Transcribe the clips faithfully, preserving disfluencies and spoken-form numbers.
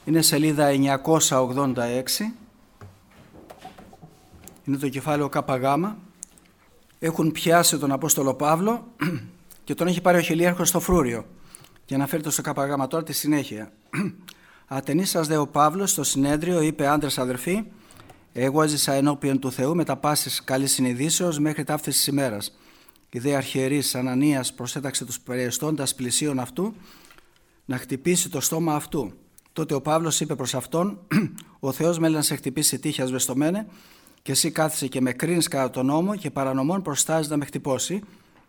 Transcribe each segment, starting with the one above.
Είναι σελίδα εννιακόσια ογδόντα έξι. Είναι το κεφάλαιο ΚΓ. Έχουν πιάσει τον Απόστολο Παύλο και τον έχει πάρει ο χιλίαρχος στο φρούριο. Και αναφέρεται στο ΚΓ τώρα τη συνέχεια. Ατενίσας δε ο Παύλος στο συνέδριο, είπε: άντρες αδερφοί, εγώ έζησα ενώπιον του Θεού με τα πάσης καλής συνειδήσεως μέχρι ταύτης της ημέρας. Η δε αρχιερής Ανανίας προσέταξε τους περιεστώντας πλησίον αυτού να χτυπήσει το στόμα αυτού. Τότε ο Παύλος είπε προς αυτόν: ο Θεός μέλει να σε χτυπήσει τύχη ασβεστομένε, και εσύ κάθεσαι και με κρίνεις κατά τον νόμο και παρανομών προστάζει να με χτυπώσει.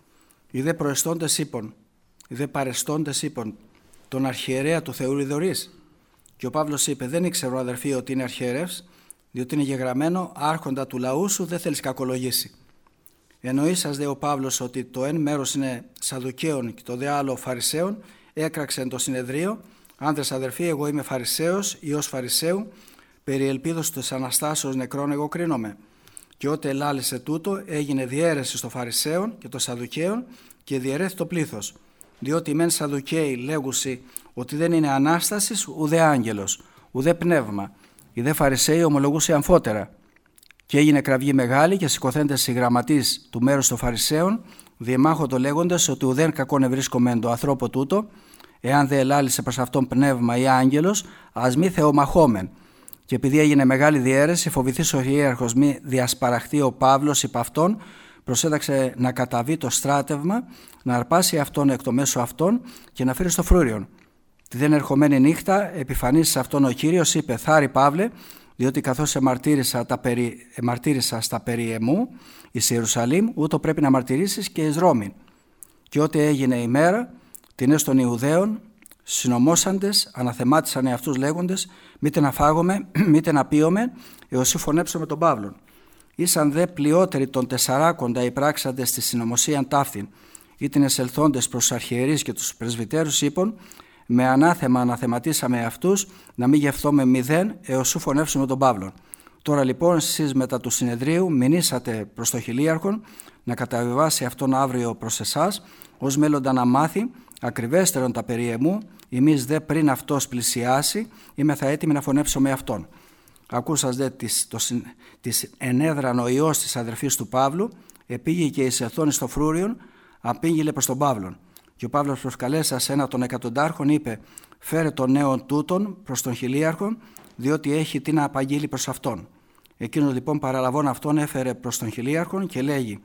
Οι δε προεστώντες είπων, οι δε παρεστώντες είπων, τον αρχιερέα του Θεού λιδωρείς. Και ο Παύλος είπε: δεν ήξερα, αδερφοί, ότι είναι αρχιερεύς, διότι είναι γεγραμμένο, άρχοντα του λαού σου δεν θέλεις κακολογήσει. Εννοήσας δε ο Παύλος ότι το εν μέρος είναι Σαδουκαίων και το δε άλλο Φαρισαίων, έκραξε εν το συνεδρίο: άντρες αδερφοί, εγώ είμαι Φαρισαίος, ιός Φαρισαίου, περί ελπίδος της Αναστάσεως νεκρών εγώ κρίνομαι. Και ότε ελάλησε τούτο, έγινε διαίρεση στο Φαρισαίων και των Σαδουκαίων και διαιρέθη το πλήθος. Διότι μεν Σαδουκαίοι λέγουσι ότι δεν είναι Ανάστασης ουδέ άγγελος, ουδέ πνεύμα. Οι δε Φαρισαίοι ομολογούσι αμφότερα. Και έγινε κραυγή μεγάλη και σηκωθέντες οι γραμματείς του μέρους των Φαρισαίων, διεμάχοντο λέγοντες ότι ουδέν κακόν ευρίσκομεν το ανθρώπο τούτο, εάν δε ελάλησε προς αυτόν πνεύμα ή άγγελος, ας μη θεομαχόμεν. Και επειδή έγινε μεγάλη διαίρεση, φοβηθής ο χιλίαρχος μη διασπαραχτεί ο Παύλος υπ' αυτόν, προσέταξε να καταβεί το στράτευμα, να αρπάσει αυτόν εκ το μέσου αυτόν και να φέρει στο φρούριον. Τη δεν ερχομένη νύχτα, επιφανής σε αυτόν ο Κύριος, είπε: θάρη Παύλε, διότι καθώς εμαρτύρησα, τα περί, εμαρτύρησα στα περί εμού εις Ιερουσαλήμ, ούτω πρέπει να μαρτυρήσεις και εις Ρώμην. Και ό,τι έγινε η μέρα, την εις των Ιουδαίων, συνομώσαντες, αναθεμάτισαν εαυτούς λέγοντες: μήτε να φάγουμε, μήτε να πίωμε, έως φωνέψουμε τον Παύλον. Ήσαν δε πλειότεροι των τεσσαράκοντα οι πράξαντες στη συνωμοσίαν ταύτην, ή την εσελθόντες προς τους αρχιερείς και τους πρεσβυτέρους, είπων: με ανάθεμα αναθεματίσαμε αυτούς, να μην γευθώμε μηδέν, έως σου φωνεύσουμε τον Παύλον. Τώρα λοιπόν εσείς μετά του συνεδρίου μηνύσατε προς το χιλίαρχον να καταβιβάσει αυτόν αύριο προς εσάς, ως μέλλοντα να μάθει ακριβέστερον τα περί εμού, εμείς δε πριν αυτός πλησιάσει, είμαι θα έτοιμοι να φωνέψουμε αυτόν. Ακούσας δε της, το, της ενέδραν ο ιός της αδερφής του Παύλου, επήγε και εις εθώνης στο φρούριον, απήγγειλε προς τον Παύλον. Και ο Παύλος προσκαλέσας ένα των εκατοντάρχων είπε: φέρε τον νέον τούτον προς τον χιλίαρχον, διότι έχει τι να απαγγείλει προς αυτόν. Εκείνος λοιπόν παραλαβών αυτόν έφερε προς τον χιλίαρχον και λέγει: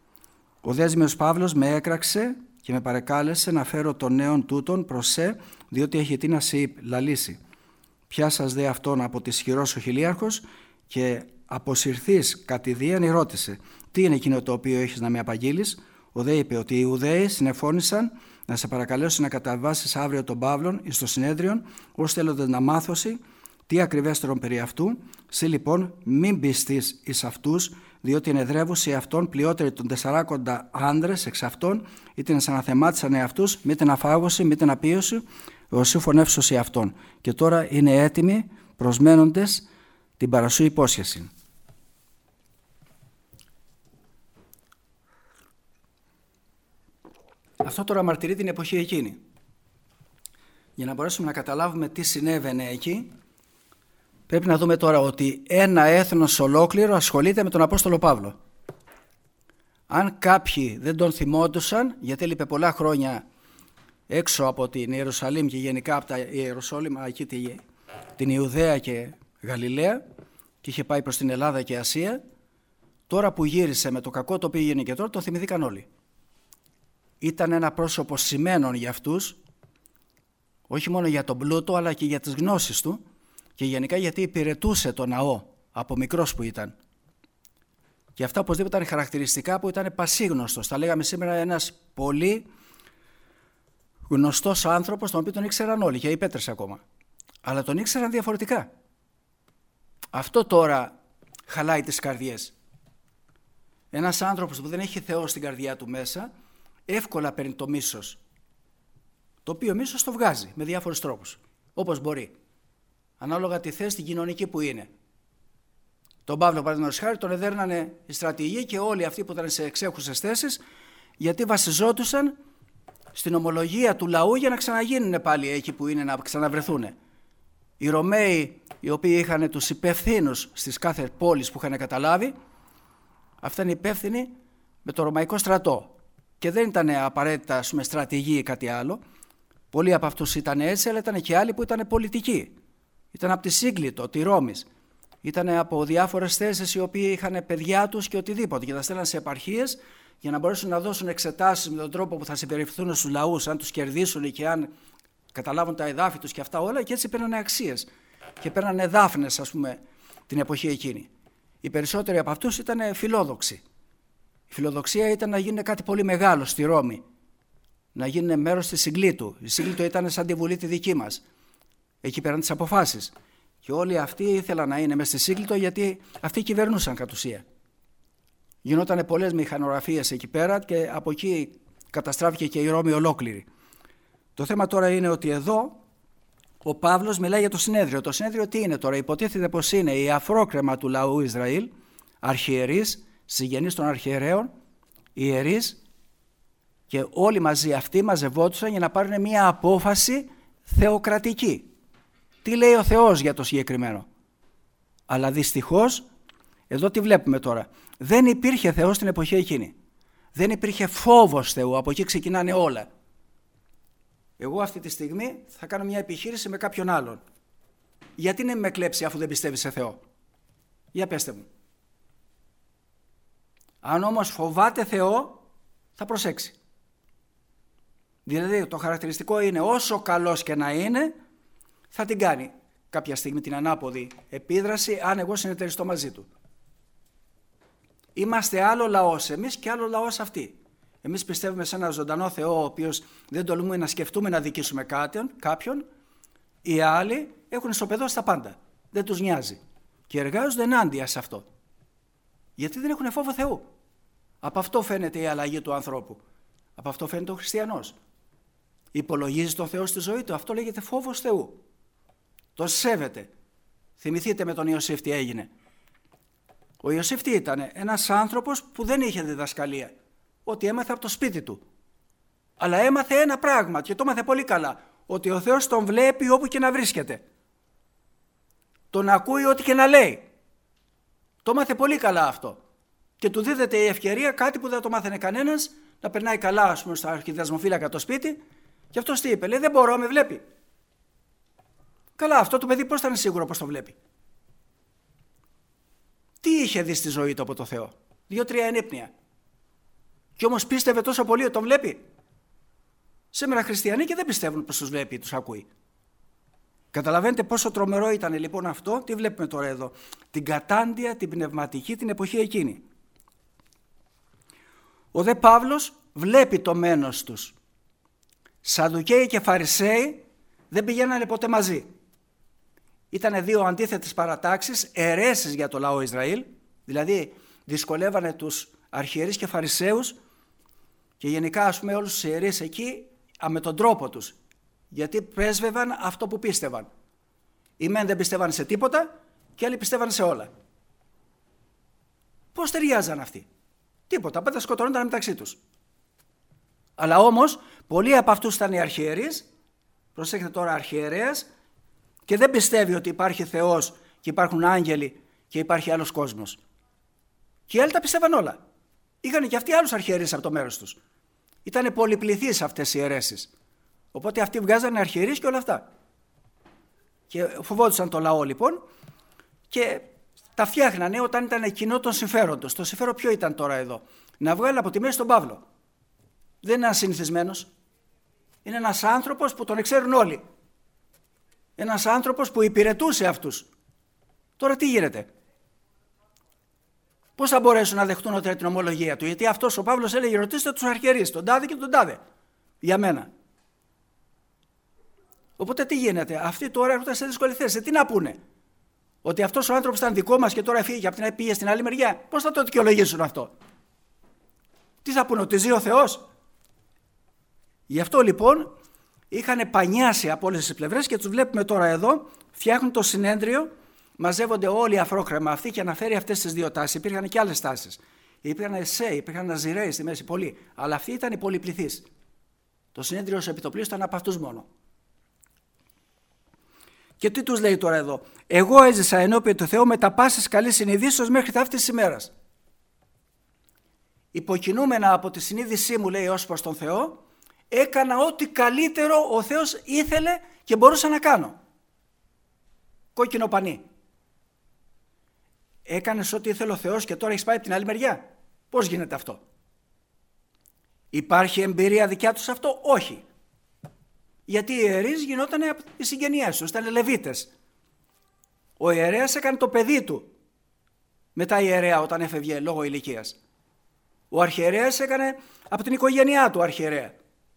ο δέσμιος Παύλος με έκραξε και με παρεκάλεσε να φέρω τον νέον τούτον προς σε, διότι έχει τι να σε λαλήσει. Πιάσας δε αυτόν από τη ισχυρός ο χιλίαρχος και αποσυρθείς κατηδίαν ρώτησε: τι είναι εκείνο το οποίο έχεις να με απαγγείλεις? Ο δε είπε ότι οι Ιουδαίοι συνεφώνησαν να σε παρακαλέσουν να καταβάσεις αύριο τον Παύλον εις το συνέδριον, ως θέλοντας να μάθωση τι ακριβέστερον περί αυτού. Συ λοιπόν μην πιστείς εις αυτούς, διότι ενεδρεύουσι αυτόν πλειότεροι των τεσσαράκοντα άνδρες εξ αυτών, είτε να αναθεμάτισαν εαυτούς, μήτε να φάγωσι, μήτε να πίωσι, ως φωνεύσωσι αυτόν. Και τώρα είναι έτοιμοι, προσμένοντες την παρασού υπόσχεση. Αυτό τώρα μαρτυρεί την εποχή εκείνη. Για να μπορέσουμε να καταλάβουμε τι συνέβαινε εκεί, πρέπει να δούμε τώρα ότι ένα έθνος ολόκληρο ασχολείται με τον Απόστολο Παύλο. Αν κάποιοι δεν τον θυμόντουσαν, γιατί έλειπε πολλά χρόνια έξω από την Ιερουσαλήμ και γενικά από τα Ιεροσόλυμα, εκεί την Ιουδαία και Γαλιλαία, και είχε πάει προς την Ελλάδα και Ασία, τώρα που γύρισε με το κακό το οποίο έγινε και τώρα, το θυμηθήκαν όλοι. Ήταν ένα πρόσωπο σημαίνον για αυτούς, όχι μόνο για τον πλούτο αλλά και για τις γνώσεις του και γενικά γιατί υπηρετούσε το ναό από μικρός που ήταν. Και αυτά οπωσδήποτε ήταν χαρακτηριστικά που ήταν πασίγνωστος. Θα λέγαμε σήμερα ένας πολύ γνωστός άνθρωπος, τον οποίο τον ήξεραν όλοι και οι Πέτρες ακόμα. Αλλά τον ήξεραν διαφορετικά. Αυτό τώρα χαλάει τις καρδιές. Ένας άνθρωπος που δεν έχει Θεό στην καρδιά του μέσα, εύκολα παίρνει το μίσος, το οποίο μίσος το βγάζει με διάφορους τρόπους, όπως μπορεί, ανάλογα τη θέση την κοινωνική που είναι. Τον Παύλο, παραδείγματος χάρη, τον εδέρνανε οι στρατηγοί και όλοι αυτοί που ήταν σε εξέχουσες θέσεις, γιατί βασιζόντουσαν στην ομολογία του λαού για να ξαναγίνουν πάλι εκεί που είναι, να ξαναβρεθούν. Οι Ρωμαίοι, οι οποίοι είχαν τους υπευθύνους στις κάθε πόλεις που είχαν καταλάβει, αυτά είναι υπεύθυνοι με το ρωμαϊκό στρατό. Και δεν ήταν απαραίτητα, ας πούμε, στρατηγοί ή κάτι άλλο. Πολλοί από αυτούς ήταν έτσι, αλλά ήταν και άλλοι που ήταν πολιτικοί. Ήταν από τη Σύγκλιτο, τη Ρώμης. Ήταν από διάφορες θέσεις οι οποίοι είχαν παιδιά τους και οτιδήποτε. Και τα στέλναν σε επαρχίες για να μπορέσουν να δώσουν εξετάσεις με τον τρόπο που θα συμπεριφερθούν στους λαούς, αν τους κερδίσουν και αν καταλάβουν τα εδάφη τους και αυτά όλα. Και έτσι παίρνανε αξίες. Και παίρνανε δάφνες, ας πούμε, την εποχή εκείνη. Οι περισσότεροι από αυτούς ήταν φιλόδοξοι. Η φιλοδοξία ήταν να γίνουν κάτι πολύ μεγάλο στη Ρώμη. Να γίνουν μέρος της Συγκλήτου. Η Συγκλήτου ήταν σαν τη Βουλή τη δική μας. Εκεί πέραν τις αποφάσεις. Και όλοι αυτοί ήθελαν να είναι μέσα στη Σύγκλιτο γιατί αυτοί κυβερνούσαν κατ' ουσία. Γινόταν πολλές μηχανογραφίες εκεί πέρα και από εκεί καταστράφηκε και η Ρώμη ολόκληρη. Το θέμα τώρα είναι ότι εδώ ο Παύλος μιλάει για το συνέδριο. Το συνέδριο τι είναι τώρα? Υποτίθεται πως είναι η αφρόκρεμα του λαού Ισραήλ, αρχιερείς, συγγενείς των αρχιερέων, ιερείς, και όλοι μαζί αυτοί μαζευόντουσαν για να πάρουν μια απόφαση θεοκρατική. Τι λέει ο Θεός για το συγκεκριμένο? Αλλά δυστυχώς, εδώ τι βλέπουμε τώρα? Δεν υπήρχε Θεός στην εποχή εκείνη. Δεν υπήρχε φόβος Θεού, από εκεί ξεκινάνε όλα. Εγώ αυτή τη στιγμή θα κάνω μια επιχείρηση με κάποιον άλλον. Γιατί να με κλέψει αφού δεν πιστεύει σε Θεό? Για πέστε μου. Αν όμως φοβάται Θεό, θα προσέξει. Δηλαδή το χαρακτηριστικό είναι όσο καλός και να είναι, θα την κάνει κάποια στιγμή την ανάποδη επίδραση αν εγώ συνεταιριστώ μαζί του. Είμαστε άλλο λαός εμείς και άλλο λαός αυτοί. Εμείς πιστεύουμε σε ένα ζωντανό Θεό, ο οποίος δεν τολμούμε να σκεφτούμε να δικήσουμε κάποιον. Οι άλλοι έχουν ισοπεδώσει τα πάντα. Δεν τους νοιάζει. Και εργάζονται ενάντια σε αυτό. Γιατί δεν έχουν φόβο Θεού. Από αυτό φαίνεται η αλλαγή του ανθρώπου. Από αυτό φαίνεται ο χριστιανός. Υπολογίζει τον Θεό στη ζωή του. Αυτό λέγεται φόβος Θεού. Το σέβεται. Θυμηθείτε με τον Ιωσήφ τι έγινε. Ο Ιωσήφ τι ήταν? Ένας άνθρωπος που δεν είχε διδασκαλία. Ότι έμαθε από το σπίτι του. Αλλά έμαθε ένα πράγμα και το έμαθε πολύ καλά. Ότι ο Θεός τον βλέπει όπου και να βρίσκεται. Τον ακούει ό,τι και να λέει. Το έμαθε πολύ καλά αυτό. Και του δίδεται η ευκαιρία, κάτι που δεν το μάθαινε κανένας, να περνάει καλά, ας πούμε, στο αρχιδεσμοφύλακα το σπίτι. Και αυτός τι είπε? Λέει, δεν μπορώ, με βλέπει. Καλά, αυτό το παιδί πώς θα είναι σίγουρο πως το βλέπει? Τι είχε δει στη ζωή του από το Θεό? Δύο-τρία ενύπνια. Και όμως πίστευε τόσο πολύ ότι τον βλέπει. Σήμερα χριστιανοί και δεν πιστεύουν πως τους βλέπει, τους ακούει. Καταλαβαίνετε πόσο τρομερό ήταν λοιπόν αυτό? Τι βλέπουμε τώρα εδώ? Την κατάντια, την πνευματική, την εποχή εκείνη. Ο δε Παύλος βλέπει το μένος τους. Σαδουκαίοι και Φαρισαίοι δεν πηγαίνανε ποτέ μαζί. Ήτανε δύο αντίθετες παρατάξεις, αιρέσεις για το λαό Ισραήλ, δηλαδή δυσκολεύανε τους αρχιερείς και Φαρισαίους και γενικά, ας πούμε, όλους τους ιερείς εκεί με τον τρόπο τους, γιατί πρέσβευαν αυτό που πίστευαν. Οι μεν δεν πίστευαν σε τίποτα και άλλοι πίστευαν σε όλα. Πώς ταιριάζαν αυτοί? Τίποτα, πάντα σκοτώνονταν μεταξύ τους. Αλλά όμως πολλοί από αυτούς ήταν οι αρχιερείς, προσέχετε τώρα, αρχιερέας, και δεν πιστεύει ότι υπάρχει Θεός και υπάρχουν άγγελοι και υπάρχει άλλος κόσμος. Και οι άλλοι τα πιστεύαν όλα. Είχαν και αυτοί άλλους αρχιερείς από το μέρος τους. Ήτανε πολυπληθείς αυτές οι αιρέσεις. Οπότε αυτοί βγάζανε αρχιερείς και όλα αυτά. Και φοβόντουσαν το λαό λοιπόν και τα φτιάχνανε όταν ήταν κοινό των συμφέροντος. Το συμφέρον ποιο ήταν τώρα εδώ? Να βγάλει από τη μέση τον Παύλο. Δεν είναι ένας συνηθισμένος. Είναι ένας άνθρωπος που τον ξέρουν όλοι. Ένας άνθρωπος που υπηρετούσε αυτούς. Τώρα τι γίνεται? Πώς θα μπορέσουν να δεχτούν ότι την ομολογία του? Γιατί αυτός ο Παύλος έλεγε, ρωτήστε τους αρχιερείς, τον τάδε και τον τάδε, για μένα. Οπότε τι γίνεται? Αυτοί τώρα έρχονται σε δύσκολη θέση. Τι να πούνε? Ότι αυτός ο άνθρωπος ήταν δικό μας και τώρα φύγει από την πήγε στην άλλη μεριά? Πώς θα το δικαιολογήσουν αυτό? Τι θα πούνε? Ότι ζει ο Θεός? Γι' αυτό λοιπόν είχαν πανιάσει από όλες τις πλευρές και τους βλέπουμε τώρα εδώ, φτιάχνουν το συνέδριο, μαζεύονται όλοι οι αφρόκρεμα αυτοί και αναφέρει αυτές τις δύο τάσεις. Υπήρχαν και άλλες τάσεις. Υπήρχαν Εσέοι, υπήρχαν Ναζιραίοι στη μέση, πολλοί. Αλλά αυτοί ήταν οι πολυπληθείς. Το συνέδριο ως επιτοπλίστων ήταν από αυτούς μόνο. Και τι τους λέει τώρα εδώ? Εγώ έζησα ενώπιον του Θεού με τα πάσης καλής συνειδήσεως μέχρι τα αυτής της ημέρας. Υποκινούμενα από τη συνείδησή μου, λέει, ως προς τον Θεό, έκανα ό,τι καλύτερο ο Θεός ήθελε και μπορούσα να κάνω. Κόκκινο πανί. Έκανες ό,τι ήθελε ο Θεός και τώρα έχεις πάει από την άλλη μεριά. Πώς γίνεται αυτό? Υπάρχει εμπειρία δικιά τους αυτό? Όχι. Γιατί οι ιερείς γινόταν από τις συγγενειές τους, ήταν Λεβίτες. Ο ιερέας έκανε το παιδί του μετά ιερέα όταν έφευγε λόγω ηλικίας. Ο αρχιερέας έκανε από την οικογένειά του αρχιερέα.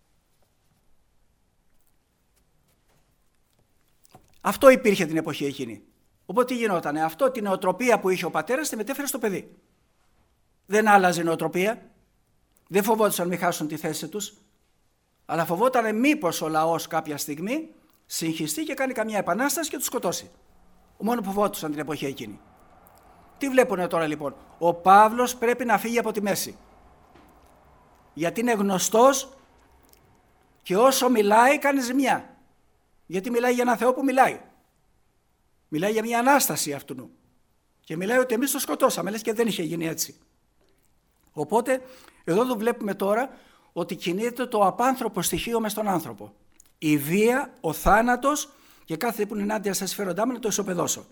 Αυτό υπήρχε την εποχή εκείνη. Οπότε τι γινότανε? Αυτό, την νοοτροπία που είχε ο πατέρας, τη μετέφερε στο παιδί. Δεν άλλαζε η νοοτροπία. Δεν φοβόντουσαν μην χάσουν τη θέση τους. Αλλά φοβότανε μήπως ο λαός κάποια στιγμή συγχυστεί και κάνει καμιά επανάσταση και τους σκοτώσει. Μόνο που φοβόντουσαν την εποχή εκείνη. Τι βλέπουνε τώρα λοιπόν? Ο Παύλος πρέπει να φύγει από τη μέση. Γιατί είναι γνωστός και όσο μιλάει κάνει ζημιά. Γιατί μιλάει για έναν Θεό που μιλάει. Μιλάει για μια Ανάσταση αυτού. Και μιλάει ότι εμείς το σκοτώσαμε, λες και δεν είχε γίνει έτσι. Οπότε εδώ το βλέπουμε τώρα ότι κινείται το απάνθρωπο στοιχείο μες στον άνθρωπο. Η βία, ο θάνατος και κάθε που είναι ενάντια στα συμφέροντά μου να το ισοπεδώσω.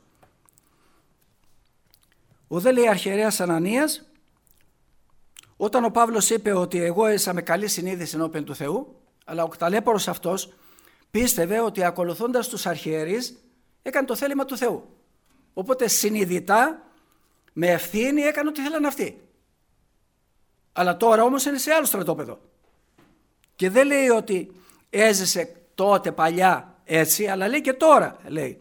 Ο δε λέει αρχιερέας Ανανίας, όταν ο Παύλος είπε ότι εγώ έζησα με καλή συνείδηση ενώπιον του Θεού, αλλά ο ταλέπορος αυτός πίστευε ότι ακολουθώντας τους αρχιερείς έκανε το θέλημα του Θεού. Οπότε συνειδητά, με ευθύνη έκανε ό,τι θέλαν αυτοί. Αλλά τώρα όμως είναι σε άλλο στρατόπεδο. Και δεν λέει ότι έζησε τότε παλιά έτσι, αλλά λέει και τώρα, λέει.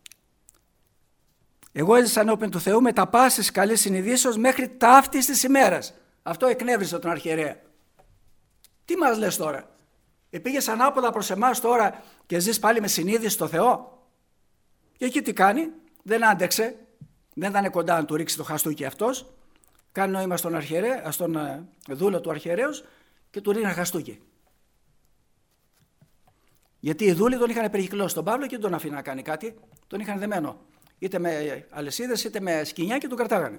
Εγώ έζησα ενώπιον του Θεού με τα πάσης καλής συνειδήσεως μέχρι ταύτης της ημέρας. Αυτό εκνεύρισε τον αρχιερέα. Τι μας λες τώρα? Επήγες ανάποδα προς εμάς τώρα και ζεις πάλι με συνείδηση στο Θεό? Και εκεί τι κάνει? Δεν άντεξε. Δεν ήταν κοντά να του ρίξει το χαστούκι αυτός. Κάνει νόημα στον, αρχιερέα, στον δούλο του αρχιερέως και του ρίχνει χαστούκι. Γιατί οι δούλοι τον είχαν περικυκλώσει τον Παύλο και δεν τον αφήναν να κάνει κάτι. Τον είχαν δεμένο. Είτε με αλυσίδες είτε με σκοινιά και τον κρατάγανε.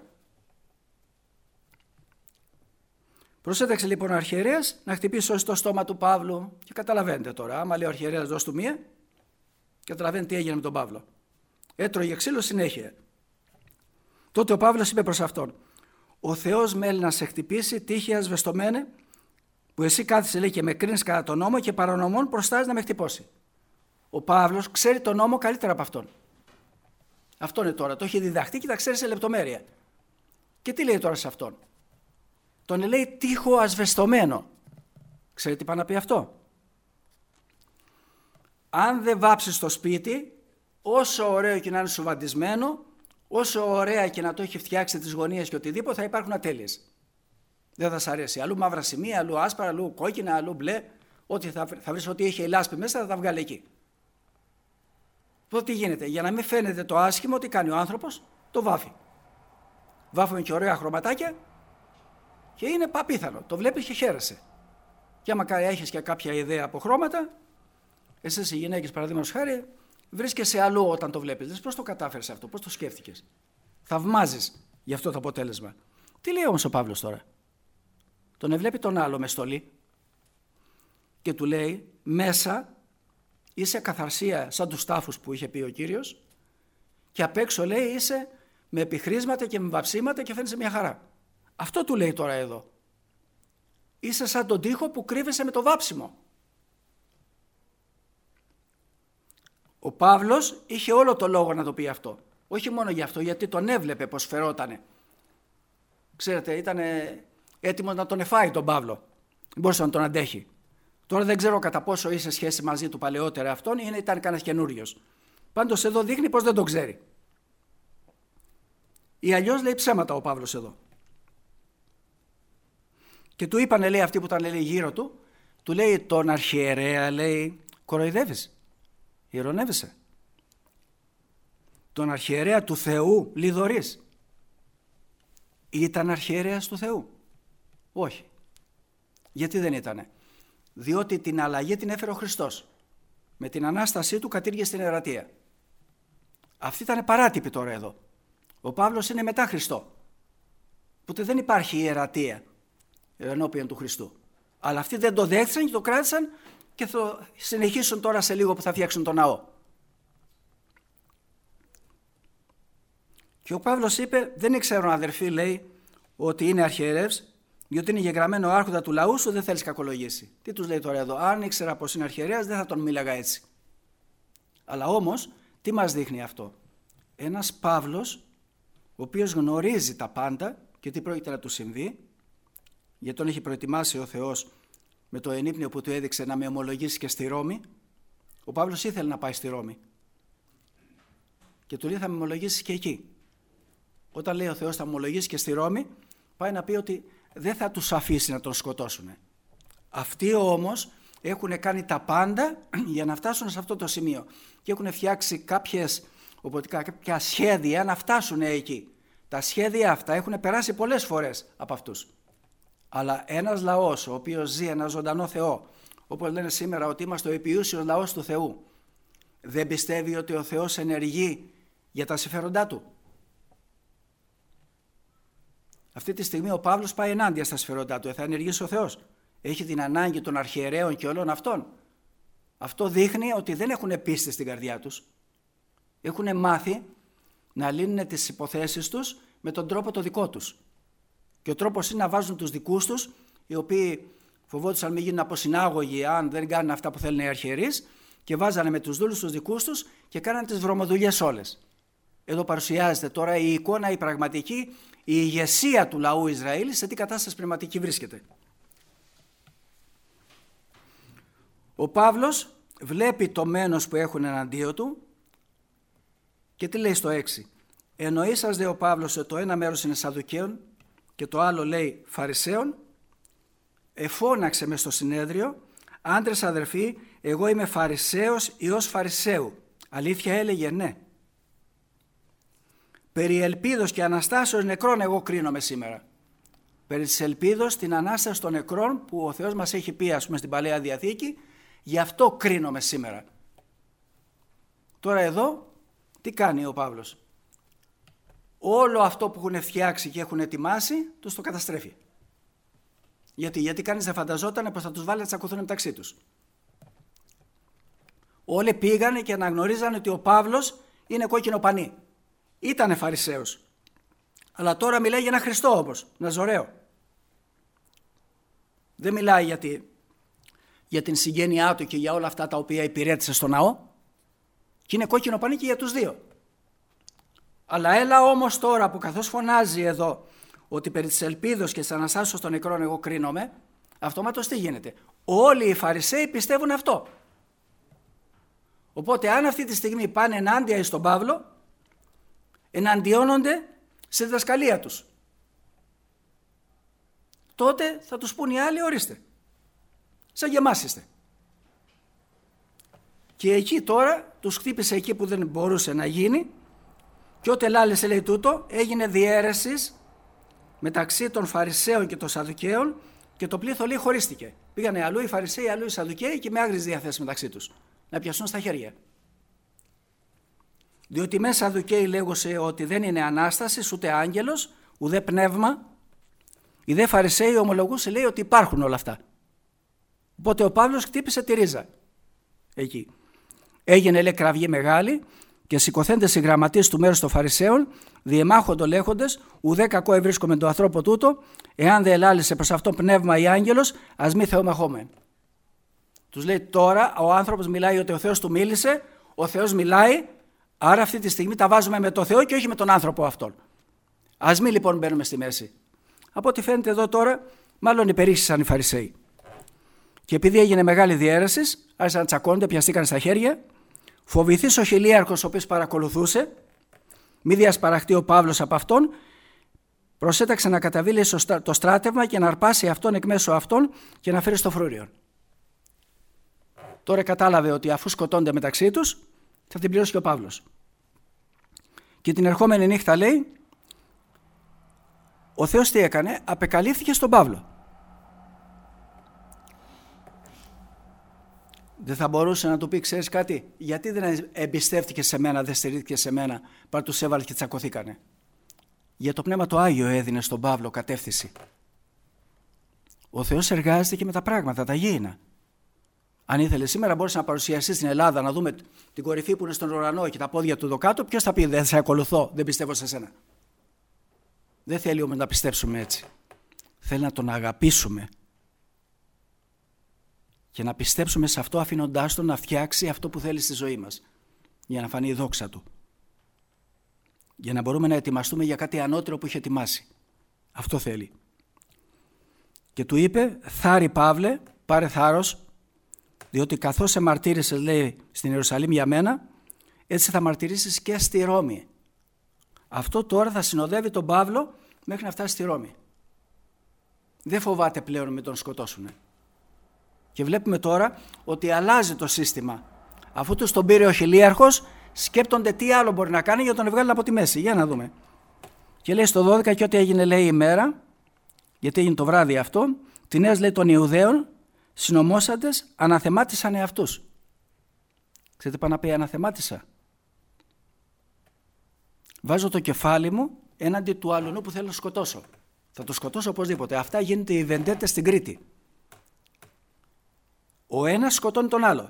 Προσέταξε λοιπόν ο αρχιερέας να χτυπήσει στο στόμα του Παύλου και καταλαβαίνετε τώρα. Άμα λέει ο αρχιερέας δώσ' του μία, καταλαβαίνετε τι έγινε με τον Παύλο. Έτρωγε ξύλο συνέχεια. Τότε ο Παύλος είπε προς αυτόν: ο Θεός μέλει να σε χτυπήσει, τύχη ασβεστομένε, που εσύ κάθεσαι, λέει, και με κρίνεις κατά τον νόμο και παρανομών προστάζεις να με χτυπώσει. Ο Παύλος ξέρει τον νόμο καλύτερα από αυτόν. Αυτό είναι τώρα, το έχει διδαχτεί και τα ξέρει σε λεπτομέρεια. Και τι λέει τώρα σε αυτόν? Τον λέει τείχο ασβεστομένο. Ξέρετε τι πάει να πει αυτό? Αν δεν βάψεις το σπίτι, όσο ωραίο και να είναι σουβαντισμένο, όσο ωραία και να το έχει φτιάξει τις γωνίες και οτιδήποτε, θα υπάρχουν ατέλειες. Δεν θα σ' αρέσει. Αλλού μαύρα σημεία, αλλού άσπρα, αλλού κόκκινα, αλλού μπλε. Ό,τι θα, θα βρεις ότι έχει λάσπη μέσα, θα τα βγάλει εκεί. Τότε τι γίνεται? Για να μην φαίνεται το άσχημο, τι κάνει ο άνθρωπος? Το βάφει. Βάφουμε και ωραία χρωματάκια και είναι απίθανο. Το βλέπεις και χαίρεσαι. Και άμα έχεις και κάποια ιδέα από χρώματα, εσείς οι γυναίκες παραδείγματος χάρη, βρίσκεσαι αλλού όταν το βλέπεις. Λες, πώς το κατάφερες αυτό, πώς το σκέφτηκες? Θαυμάζεις γι' αυτό το αποτέλεσμα. Τι λέει όμως ο Παύλος τώρα? Τον εβλέπει τον άλλο με στολή και του λέει μέσα είσαι καθαρσία σαν τους τάφους που είχε πει ο Κύριος και απ' έξω, λέει, είσαι με επιχρίσματα και με βαψίματα και φαίνεσαι μια χαρά. Αυτό του λέει τώρα εδώ. Είσαι σαν τον τοίχο που κρύβεσαι με το βάψιμο. Ο Παύλος είχε όλο το λόγο να το πει αυτό. Όχι μόνο γι' αυτό, γιατί τον έβλεπε πως φερότανε. Ξέρετε, ήταν έτοιμος να τον εφάει τον Παύλο. Δεν μπορούσε να τον αντέχει. Τώρα δεν ξέρω κατά πόσο είσαι σχέση μαζί του παλαιότερα αυτόν ή ήταν κανένας καινούριος. Πάντως εδώ δείχνει πως δεν τον ξέρει. Ή αλλιώς λέει ψέματα ο Παύλος εδώ. Και του είπανε, λέει, αυτοί που ήταν, λέει, γύρω του, του λέει τον αρχιερέα, λέει, κοροϊδεύεις, ειρωνεύεσαι. Τον αρχιερέα του Θεού λιδωρείς. Ήταν αρχιερέας του Θεού? Όχι. Γιατί δεν ήτανε? Διότι την αλλαγή την έφερε ο Χριστός. Με την Ανάστασή του κατήργησε την ερατεία. Αυτή ήταν παράτυπη τώρα εδώ. Ο Παύλος είναι μετά Χριστό. Οπότε δεν υπάρχει ιερατεία ενώπιον του Χριστού. Αλλά αυτοί δεν το δέχτησαν και το κράτησαν και θα συνεχίσουν τώρα σε λίγο που θα φτιάξουν τον ναό. Και ο Παύλος είπε, δεν ήξερον αδερφοί, λέει, ότι είναι αρχιερεύς, διότι είναι γεγραμμένο άρχοντα του λαού σου, δεν θέλεις κακολογήσει. Τι τους λέει τώρα εδώ, αν ήξερα πως είναι αρχιερέας δεν θα τον μίλαγα έτσι. Αλλά όμως, τι μας δείχνει αυτό? Ένας Παύλος, ο οποίος γνωρίζει τα πάντα και τι πρόκειται να του συμβεί, γιατί τον έχει προετοιμάσει ο Θεός με το ενύπνιο που του έδειξε να με ομολογήσει και στη Ρώμη. Ο Παύλος ήθελε να πάει στη Ρώμη και του λέει θα με ομολογήσεις και εκεί. Όταν λέει ο Θεός θα με ομολογήσει και στη Ρώμη, πάει να πει ότι δεν θα τους αφήσει να τον σκοτώσουν. Αυτοί όμως έχουν κάνει τα πάντα για να φτάσουν σε αυτό το σημείο και έχουν φτιάξει κάποιες, οπότε, κάποια σχέδια να φτάσουν εκεί. Τα σχέδια αυτά έχουν περάσει πολλές φορές από αυτούς. Αλλά ένας λαός ο οποίος ζει ένα ζωντανό Θεό, όπως λένε σήμερα ότι είμαστε ο επιούσιος λαός του Θεού, δεν πιστεύει ότι ο Θεός ενεργεί για τα συμφέροντά του? Αυτή τη στιγμή ο Παύλος πάει ενάντια στα συμφέροντά του. Θα ενεργήσει ο Θεός? Έχει την ανάγκη των αρχιερέων και όλων αυτών? Αυτό δείχνει ότι δεν έχουν πίστη στην καρδιά τους. Έχουν μάθει να λύνουν τις υποθέσεις τους με τον τρόπο το δικό τους. Και ο τρόπος είναι να βάζουν τους δικούς τους, οι οποίοι φοβόντουσαν μην γίνουν αποσυνάγωγοι αν δεν κάνουν αυτά που θέλουν οι αρχιερείς, και βάζανε με τους δούλους τους δικούς τους και κάνανε τις βρωμοδουλειές όλες. Εδώ παρουσιάζεται τώρα η εικόνα, η πραγματική, η ηγεσία του λαού Ισραήλ σε τι κατάσταση πνευματική βρίσκεται. Ο Παύλος βλέπει το μένος που έχουν εναντίον του και τι λέει στο έξι. Εννοήσας δε ο Παύλος ότι το ένα μέρος είναι Σαδδουκαίων και το άλλο λέει Φαρισαίων, εφώναξε μες στο συνέδριο, άντρες αδερφοί, εγώ είμαι Φαρισαίος ιός Φαρισαίου. Αλήθεια έλεγε? Ναι. Περί ελπίδος και αναστάσεως νεκρών εγώ κρίνομαι σήμερα. Περί της ελπίδος την Ανάσταση των νεκρών που ο Θεός μας έχει πει, ας πούμε, στην Παλαιά Διαθήκη, γι' αυτό κρίνομαι σήμερα. Τώρα εδώ τι κάνει ο Παύλος? Όλο αυτό που έχουν φτιάξει και έχουν ετοιμάσει τους το καταστρέφει. Γιατί, γιατί κανείς δεν φανταζόταν πως θα τους βάλει να τσακωθούν μεταξύ τους. Όλοι πήγανε και αναγνωρίζανε ότι ο Παύλος είναι κόκκινο πανί. Ήτανε Φαρισαίος. Αλλά τώρα μιλάει για ένα Χριστό όμως, ένα Ζωραίο. Δεν μιλάει για, τη, για την συγγένειά του και για όλα αυτά τα οποία υπηρέτησε στο ναό. Και είναι κόκκινο πανί και για τους δύο. Αλλά έλα όμως τώρα που καθώς φωνάζει εδώ ότι περί της ελπίδος και της Αναστάσεως των νεκρών εγώ κρίνομαι, αυτομάτως τι γίνεται? Όλοι οι Φαρισαίοι πιστεύουν αυτό. Οπότε αν αυτή τη στιγμή πάνε ενάντια στον Παύλο, εναντιώνονται στη διδασκαλία τους. Τότε θα τους πούν οι άλλοι, ορίστε, σαν και εμάς είστε. Και εκεί τώρα τους χτύπησε εκεί που δεν μπορούσε να γίνει και ό,τι ελάλησε, λέει τούτο, έγινε διαίρεσης μεταξύ των Φαρισαίων και των Σαδδουκαίων και το πλήθο, λέει, χωρίστηκε. Πήγανε αλλού οι Φαρισαίοι, αλλού οι Σαδδουκαίοι και με άγριες διαθέσεις μεταξύ τους να πιαστούν στα χέρια. Διότι μέσα Σαδδουκαίοι λέγωσε ότι δεν είναι Ανάσταση, ούτε άγγελος, ουδέ πνεύμα. Οι δε Φαρισαίοι ομολογούσε, λέει, ότι υπάρχουν όλα αυτά. Οπότε ο Παύλος χτύπησε τη ρίζα εκεί. Έγινε, λέει, κραυγή μεγάλη και σηκωθέντες οι γραμματείες του μέρους των Φαρισαίων, διεμάχοντο λέγοντες, ουδέ κακό ευρίσκομαι το ανθρώπο τούτο, εάν δεν ελάλησε προς αυτό πνεύμα ή άγγελος, ας μη θεομαχόμεν. Τους λέει τώρα, ο άνθρωπος μιλάει ότι ο Θεός του μίλησε, ο Θεός μιλάει, άρα αυτή τη στιγμή τα βάζουμε με το Θεό και όχι με τον άνθρωπο αυτόν. Ας μην λοιπόν μπαίνουμε στη μέση. Από ό,τι φαίνεται εδώ τώρα, μάλλον υπερίσχυσαν οι Φαρισαίοι. Και επειδή έγινε μεγάλη διαίρεση, άρχισαν να τσακώνονται, πιαστήκαν στα χέρια. Φοβηθής ο χιλίαρχος, ο οποίος παρακολουθούσε, μη διασπαραχτεί ο Παύλος από αυτόν, προσέταξε να καταβεί το στράτευμα και να αρπάσει αυτόν εκ μέσω αυτών και να φέρει στο φρούριο. Τώρα κατάλαβε ότι αφού σκοτώνται μεταξύ τους, θα την πληρώσει και ο Παύλος. Και την ερχόμενη νύχτα, λέει, ο Θεός τι έκανε? Απεκαλύφθηκε στον Παύλο. Δεν θα μπορούσε να του πει, ξέρεις κάτι, γιατί δεν εμπιστεύτηκε σε μένα, δεν στηρίχθηκε σε μένα, παρά τους έβαλε και τσακωθήκανε. Για το Πνεύμα το Άγιο έδινε στον Παύλο κατεύθυνση. Ο Θεός εργάζεται και με τα πράγματα, τα γήινα. Αν ήθελε σήμερα μπορούσε να παρουσιαστεί στην Ελλάδα, να δούμε την κορυφή που είναι στον ουρανό και τα πόδια του εδώ κάτω, ποιος θα πει δεν σε ακολουθώ, δεν πιστεύω σε σένα. Δεν θέλει όμως να πιστέψουμε έτσι. Θέλει να τον αγαπήσουμε και να πιστέψουμε σε αυτό, αφήνοντάς τον να φτιάξει αυτό που θέλει στη ζωή μας, για να φανεί η δόξα του. Για να μπορούμε να ετοιμαστούμε για κάτι ανώτερο που είχε ετοιμάσει. Αυτό θέλει. Και του είπε, θάρη Παύλε, πάρε θάρρος, διότι καθώς σε μαρτύρησες, λέει, στην Ιερουσαλήμ για μένα, έτσι θα μαρτυρήσεις και στη Ρώμη. Αυτό τώρα θα συνοδεύει τον Παύλο μέχρι να φτάσει στη Ρώμη. Δεν φοβάται πλέον με τον σκοτώσουνε. Και βλέπουμε τώρα ότι αλλάζει το σύστημα. Αφού τους τον πήρε ο χιλίαρχος, σκέπτονται τι άλλο μπορεί να κάνει για να τον βγάλει από τη μέση. Για να δούμε. Και λέει στο δώδεκα, και ό,τι έγινε, λέει, η μέρα, γιατί έγινε το βράδυ αυτό, τη νέας, λέει, των Ιουδαίων, συνομόσαντες αναθεμάτισαν εαυτούς. Ξέρετε πάνω να πει αναθεμάτισα. Βάζω το κεφάλι μου έναντι του άλλου που θέλω να σκοτώσω. Θα το σκοτώσω οπωσδήποτε. Αυτά γίνεται οι βεντέτες στην Κρήτη. Ο ένας σκοτώνει τον άλλο.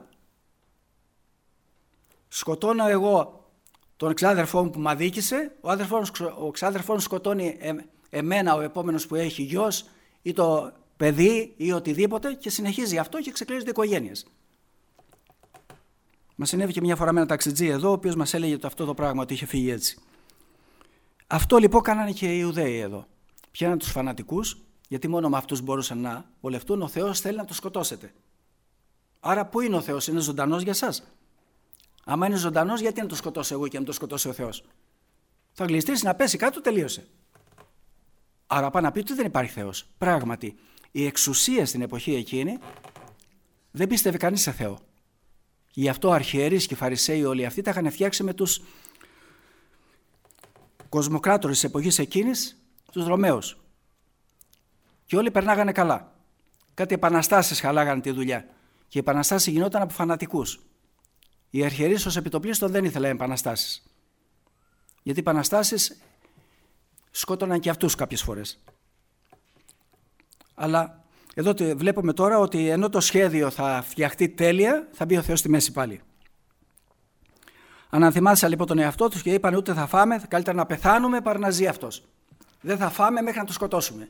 Σκοτώνω εγώ τον ξάδερφό μου που μ' αδίκησε, ο, αδερφός, ο ξάδερφός μου σκοτώνει ε, εμένα, ο επόμενος που έχει γιος ή το παιδί ή οτιδήποτε, και συνεχίζει αυτό και ξεκλείζονται οικογένειες. Μας συνέβη και μια φορά με ένα ταξιτζή εδώ, ο οποίος μας έλεγε το αυτό το πράγμα, ότι είχε φύγει έτσι. Αυτό λοιπόν κάνανε και οι Ιουδαίοι εδώ. Πιάναν τους φανατικούς, γιατί μόνο με αυτούς μπορούσαν να βολευτούν. Ο Θεός θέλει να τους σκοτώσετε. Άρα πού είναι ο Θεός, είναι ζωντανός για σας? Άμα είναι ζωντανός, γιατί να το σκοτώσω εγώ και να το σκοτώσει ο Θεός? Θα γλιστρήσει να πέσει κάτω, τελείωσε. Άρα πάει να πει ότι δεν υπάρχει Θεός. Πράγματι, η εξουσία στην εποχή εκείνη δεν πίστευε κανείς σε Θεό. Γι' αυτό αρχιερείς και φαρισαίοι όλοι αυτοί τα είχαν φτιάξει με τους κοσμοκράτορες της εποχής εκείνης, τους Ρωμαίους. Και όλοι περνάγανε καλά. Κάτι επαναστάσεις χαλάγανε τη δουλειά. Και οι επαναστάσεις γινόταν από φανατικούς. Οι αρχιερείς ως επιτοπλίστων δεν ήθελαν επαναστάσεις. Γιατί οι επαναστάσεις σκότωναν και αυτούς κάποιες φορές. Αλλά εδώ βλέπουμε τώρα ότι ενώ το σχέδιο θα φτιαχτεί τέλεια, θα μπει ο Θεός στη μέση πάλι. Αναθυμάτισαν λοιπόν τον εαυτό τους και είπαν, ούτε θα φάμε, καλύτερα να πεθάνουμε παρά να ζει αυτός. Δεν θα φάμε μέχρι να τον σκοτώσουμε.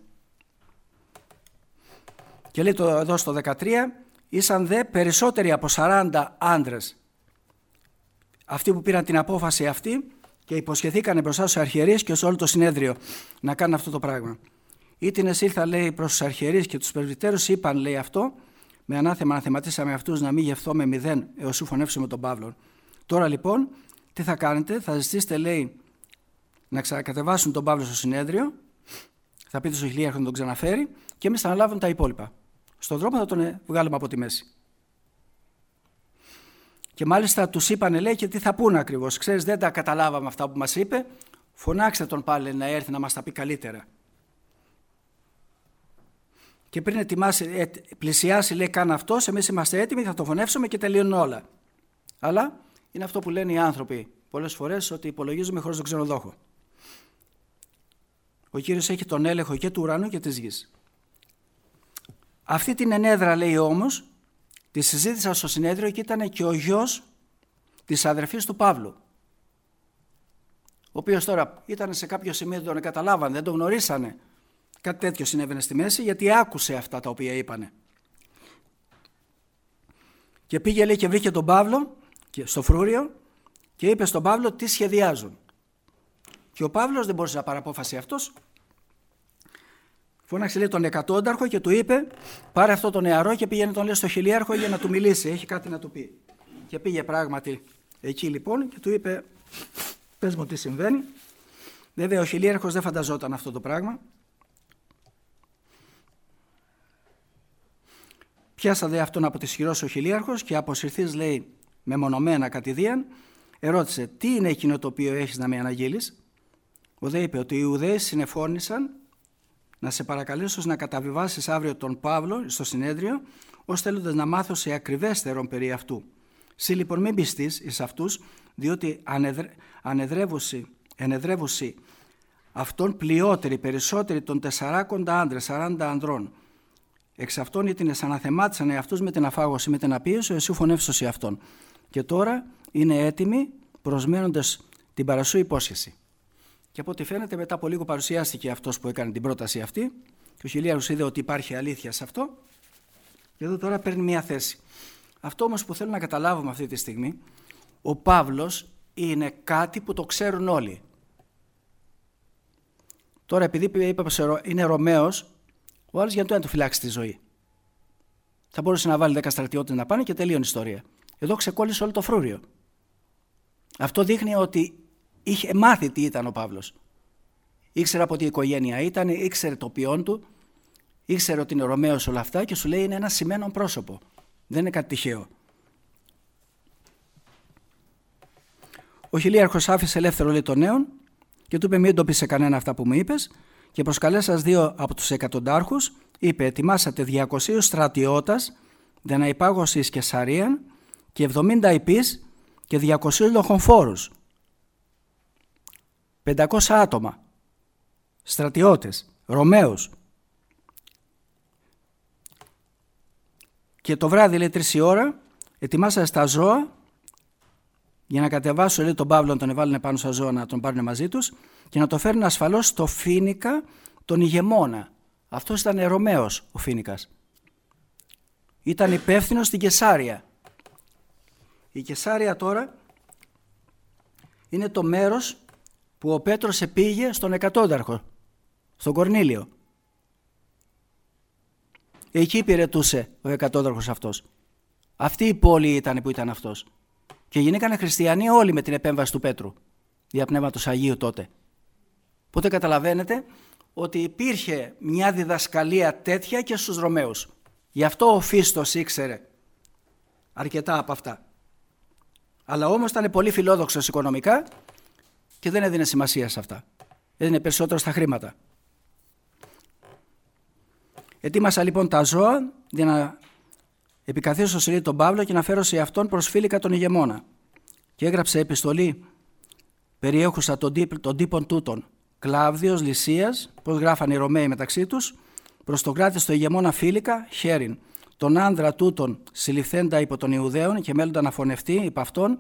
Και λέει το, εδώ στο δεκατρία, ήσαν δε περισσότεροι από σαράντα άντρες, αυτοί που πήραν την απόφαση αυτή και υποσχεθήκανε μπροστά στους αρχιερείς και σε όλο το συνέδριο να κάνουν αυτό το πράγμα. Ήτινες ήλθα, λέει, προς τους αρχιερείς και τους πρεσβυτέρους, είπαν, λέει, αυτό, με ανάθεμα αναθεματίσαμε αυτούς να μην γευθώμε μηδέν έως σου φωνεύσουμε τον Παύλο. Τώρα λοιπόν, τι θα κάνετε? Θα ζητήσετε, λέει, να ξανακατεβάσουν τον Παύλο στο συνέδριο, θα πείτε στον χιλίαρχο να τον ξαναφέρει και εμείς θα αναλάβουμε τα υπόλοιπα. Στον δρόμο θα τον βγάλουμε από τη μέση. Και μάλιστα τους είπανε, λέει, και τι θα πούνε ακριβώς. Ξέρεις, δεν τα καταλάβαμε αυτά που μας είπε. Φωνάξτε τον πάλι να έρθει να μας τα πει καλύτερα. Και πριν ετοιμάσει, πλησιάσει, λέει, καν αυτός, εμείς είμαστε έτοιμοι, θα το φωνεύσουμε και τελειώνουν όλα. Αλλά είναι αυτό που λένε οι άνθρωποι πολλές φορές, ότι υπολογίζουμε χωρίς τον ξενοδόχο. Ο Κύριος έχει τον έλεγχο και του ουρανού και της γης. Αυτή την ενέδρα, λέει, όμως, τη συζήτησα στο συνέδριο και ήταν και ο γιος της αδερφής του Παύλου, ο οποίος τώρα ήταν σε κάποιο σημείο, δεν τον καταλάβανε, δεν τον γνωρίσανε. Κάτι τέτοιο συνέβαινε στη μέση, γιατί άκουσε αυτά τα οποία είπανε. Και πήγε, λέει, και βρήκε τον Παύλο στο φρούριο και είπε στον Παύλο τι σχεδιάζουν. Και ο Παύλος δεν μπορούσε να πάρει απόφαση αυτός. Φώναξε, λέει, τον εκατόνταρχο και του είπε, πάρε αυτό το νεαρό και πήγαινε τον, λέει, στο χιλίαρχο για να του μιλήσει, έχει κάτι να του πει. Και πήγε πράγματι εκεί λοιπόν και του είπε, πες μου τι συμβαίνει. Βέβαια ο χιλίαρχος δεν φανταζόταν αυτό το πράγμα. Πιάσα δε αυτόν από τη σχηρός ο χιλίαρχος και αποσυρθείς, λέει, μεμονωμένα κατηδίαν, ερώτησε, τι είναι εκείνο το οποίο έχεις να με αναγγείλεις? Ο δε είπε ότι οι Ιουδαίοι συνεφώνησαν να σε παρακαλέσω να καταβιβάσεις αύριο τον Παύλο στο συνέδριο, ως θέλοντας να μάθω σε ακριβέστερον περί αυτού. Συ λοιπόν μην πιστείς εις αυτούς, διότι ανεδρε, ανεδρεύουσι, ενεδρεύουσι αυτόν πλειότεροι, περισσότεροι των τεσσαράκοντα άντρες, σαράντα ανδρών. Εξ αυτών ήτινες αναθεμάτισαν εαυτούς με την αφάγωση, με την απίεση, εσύ φωνεύσωσι αυτόν. Και τώρα είναι έτοιμοι, προσμένοντας την παρασού υπόσχεση. Και από ό,τι φαίνεται, μετά από λίγο παρουσιάστηκε αυτός που έκανε την πρόταση αυτή, και ο χιλιάρχος είδε ότι υπάρχει αλήθεια σε αυτό, και εδώ τώρα παίρνει μια θέση. Αυτό όμως που θέλω να καταλάβουμε αυτή τη στιγμή, ο Παύλος είναι κάτι που το ξέρουν όλοι. Τώρα, επειδή είπα είναι Ρωμαίος, ο άλλος γιατί να του φυλάξει τη ζωή. Θα μπορούσε να βάλει δέκα στρατιώτες να πάνε και τελείωνε η ιστορία. Εδώ ξεκόλλησε όλο το φρούριο. Αυτό δείχνει ότι είχε μάθει τι ήταν ο Παύλος. Ήξερε από τι οικογένεια ήταν, ήξερε το ποιόν του, ήξερε ότι είναι Ρωμαίος όλα αυτά και σου λέει είναι ένα σημαίνον πρόσωπο. Δεν είναι κάτι τυχαίο. Ο χιλίαρχος άφησε ελεύθερο λέει τον νέον και του είπε μην το πεις σε κανένα αυτά που μου είπες και προσκαλέσας δύο από τους εκατοντάρχους είπε ετοιμάσατε διακοσίους στρατιώτας δεν να υπάγωση εις Καισαρίαν και εβδομήντα υπείς και διακοσίους λοχοφόρους. πεντακόσια άτομα, στρατιώτες, Ρωμαίους. Και το βράδυ λέει τρεις η ώρα ετοιμάσατε τα ζώα για να κατεβάσουν λέει, τον Παύλο να τον εβάλουν πάνω στα ζώα να τον πάρουν μαζί τους και να το φέρουν ασφαλώς στο Φοίνικα τον ηγεμόνα. Αυτός ήταν Ρωμαίος ο Φοίνικας. Ήταν υπεύθυνος στην Καισάρια. Η Καισάρια τώρα είναι το μέρος που ο Πέτρος επήγε στον εκατόνταρχο, στον Κορνήλιο. Εκεί υπηρετούσε ο εκατόνταρχος αυτός. Αυτή η πόλη ήταν που ήταν αυτός. Και γινήκανε χριστιανοί όλοι με την επέμβαση του Πέτρου, δια Πνεύματος Αγίου τότε. Οπότε καταλαβαίνετε ότι υπήρχε μια διδασκαλία τέτοια και στους Ρωμαίους. Γι' αυτό ο Φίστος ήξερε αρκετά από αυτά. Αλλά όμως ήταν πολύ φιλόδοξος οικονομικά και δεν έδινε σημασία σε αυτά. Έδινε περισσότερο στα χρήματα. Ετοίμασα λοιπόν τα ζώα για να επικαθίσω στο σελίδι τον Παύλο και να φέρω σε αυτόν προς Φήλικα τον ηγεμόνα. Και έγραψε επιστολή περιέχουσα των, τύπ, των τύπων τούτων. Κλάβδιος, Λυσίας, πώς γράφανε οι Ρωμαίοι μεταξύ τους, προς τον κράτη στο ηγεμόνα Φήλικα, χέριν. Τον άνδρα τούτων συλληφθέντα υπό των Ιουδαίων και μέλλοντα να φωνευτεί υπ' αυτόν,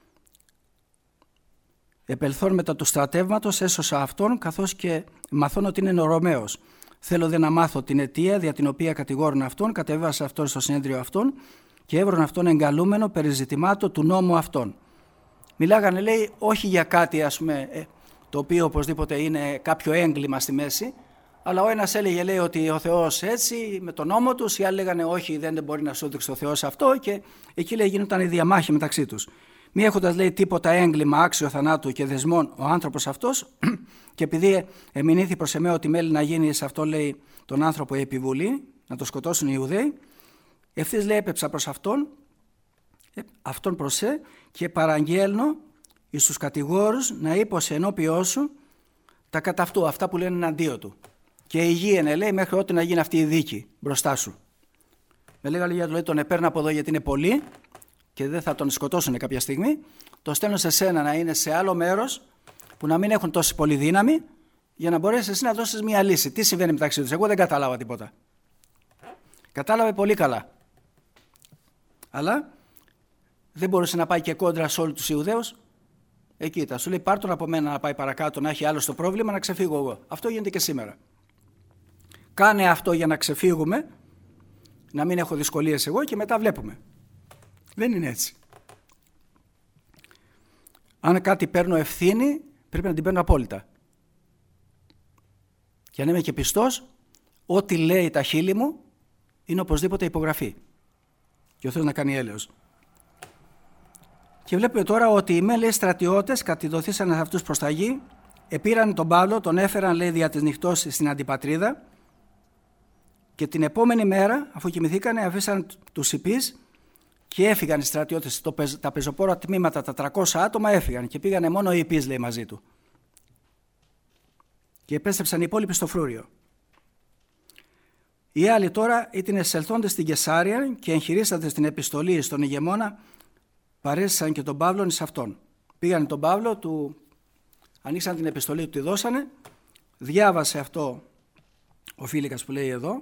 επελθών μετά του στρατεύματος έσωσα αυτόν, καθώς και μαθών ότι είναι Ρωμαίος. Θέλω δε να μάθω την αιτία δια την οποία κατηγόρουν αυτόν, κατεβάσα αυτόν στο συνέδριο αυτόν και έβρον αυτόν εγκαλούμενο περί ζητημάτων του νόμου αυτόν. Μιλάγανε λέει όχι για κάτι ας πούμε το οποίο οπωσδήποτε είναι κάποιο έγκλημα στη μέση, αλλά ο ένας έλεγε λέει ότι ο Θεός έτσι με τον νόμο τους, οι άλλοι λέγανε όχι δεν μπορεί να σου δείξει ο Θεός αυτό και εκεί λέει γινόταν η διαμάχη μεταξύ τους. Μη έχοντας λέει τίποτα έγκλημα άξιο θανάτου και δεσμών ο άνθρωπος αυτός και επειδή εμεινήθη προς εμέ ότι μέλη να γίνει σε αυτό λέει τον άνθρωπο η επιβουλή, να το σκοτώσουν οι Ιουδαίοι, ευθύς λέει έπεψα προς αυτόν, αυτόν προς ε, και παραγγέλνω εις τους κατηγόρους να είπωσε ενώπιό σου τα κατά αυτού, αυτά που λένε εναντίον του. Και υγιένε λέει μέχρι ό,τι να γίνει αυτή η δίκη μπροστά σου. Με λέγα λόγια λέει τον επέρνα από εδώ γιατί είναι πολύ και δεν θα τον σκοτώσουν κάποια στιγμή, το στέλνω σε σένα να είναι σε άλλο μέρος που να μην έχουν τόση πολύ δύναμη για να μπορέσεις εσύ να δώσεις μια λύση. Τι συμβαίνει μεταξύ τους, εγώ δεν κατάλαβα τίποτα. Κατάλαβε πολύ καλά. Αλλά δεν μπορούσε να πάει και κόντρα σε όλους τους Ιουδαίους. Εκεί ήταν. Σου λέει πάρ' τον από μένα να πάει παρακάτω, να έχει άλλο το πρόβλημα, να ξεφύγω εγώ. Αυτό γίνεται και σήμερα. Κάνε αυτό για να ξεφύγουμε, να μην έχω δυσκολίες εγώ και μετά βλέπουμε. Δεν είναι έτσι. Αν κάτι παίρνω ευθύνη, πρέπει να την παίρνω απόλυτα. Και αν είμαι και πιστός, ό,τι λέει τα χείλη μου είναι οπωσδήποτε υπογραφή. Και ο Θεός να κάνει έλεος. Και βλέπουμε τώρα ότι οι μέλη στρατιώτες κατηδοθήσαν σε αυτούς προς τα γη, επήραν τον Παύλο, τον έφεραν λέει δια της νυχτός στην Αντιπατρίδα και την επόμενη μέρα, αφού κοιμηθήκανε, αφήσαν τους υπείς και έφυγαν οι στρατιώτες, το, τα πεζοπόρα τμήματα, τα τριακόσια άτομα έφυγαν και πήγανε μόνο οι υπείς λέει μαζί του. Και επέστρεψαν οι υπόλοιποι στο φρούριο. Οι άλλοι τώρα ήταν εσελθόντες στην Καισάρια και εγχειρήσατε στην επιστολή στον ηγεμόνα, παρέστησαν και τον Παύλον εις αυτόν. Πήγανε τον Παύλο, του ανοίξαν την επιστολή, του τη δώσανε, διάβασε αυτό ο Φήλικας που λέει εδώ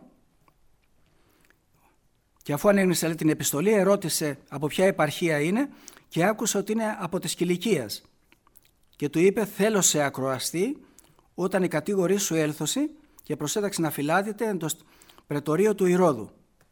και αφού ανέγνωσε την επιστολή ερώτησε από ποια επαρχία είναι και άκουσε ότι είναι από της Κιλικίας και του είπε θέλω σε ακροαστεί όταν η κατήγορή σου έλθωση και προσέταξε να φυλάδεται εν το πρετορείο του Ηρώδου.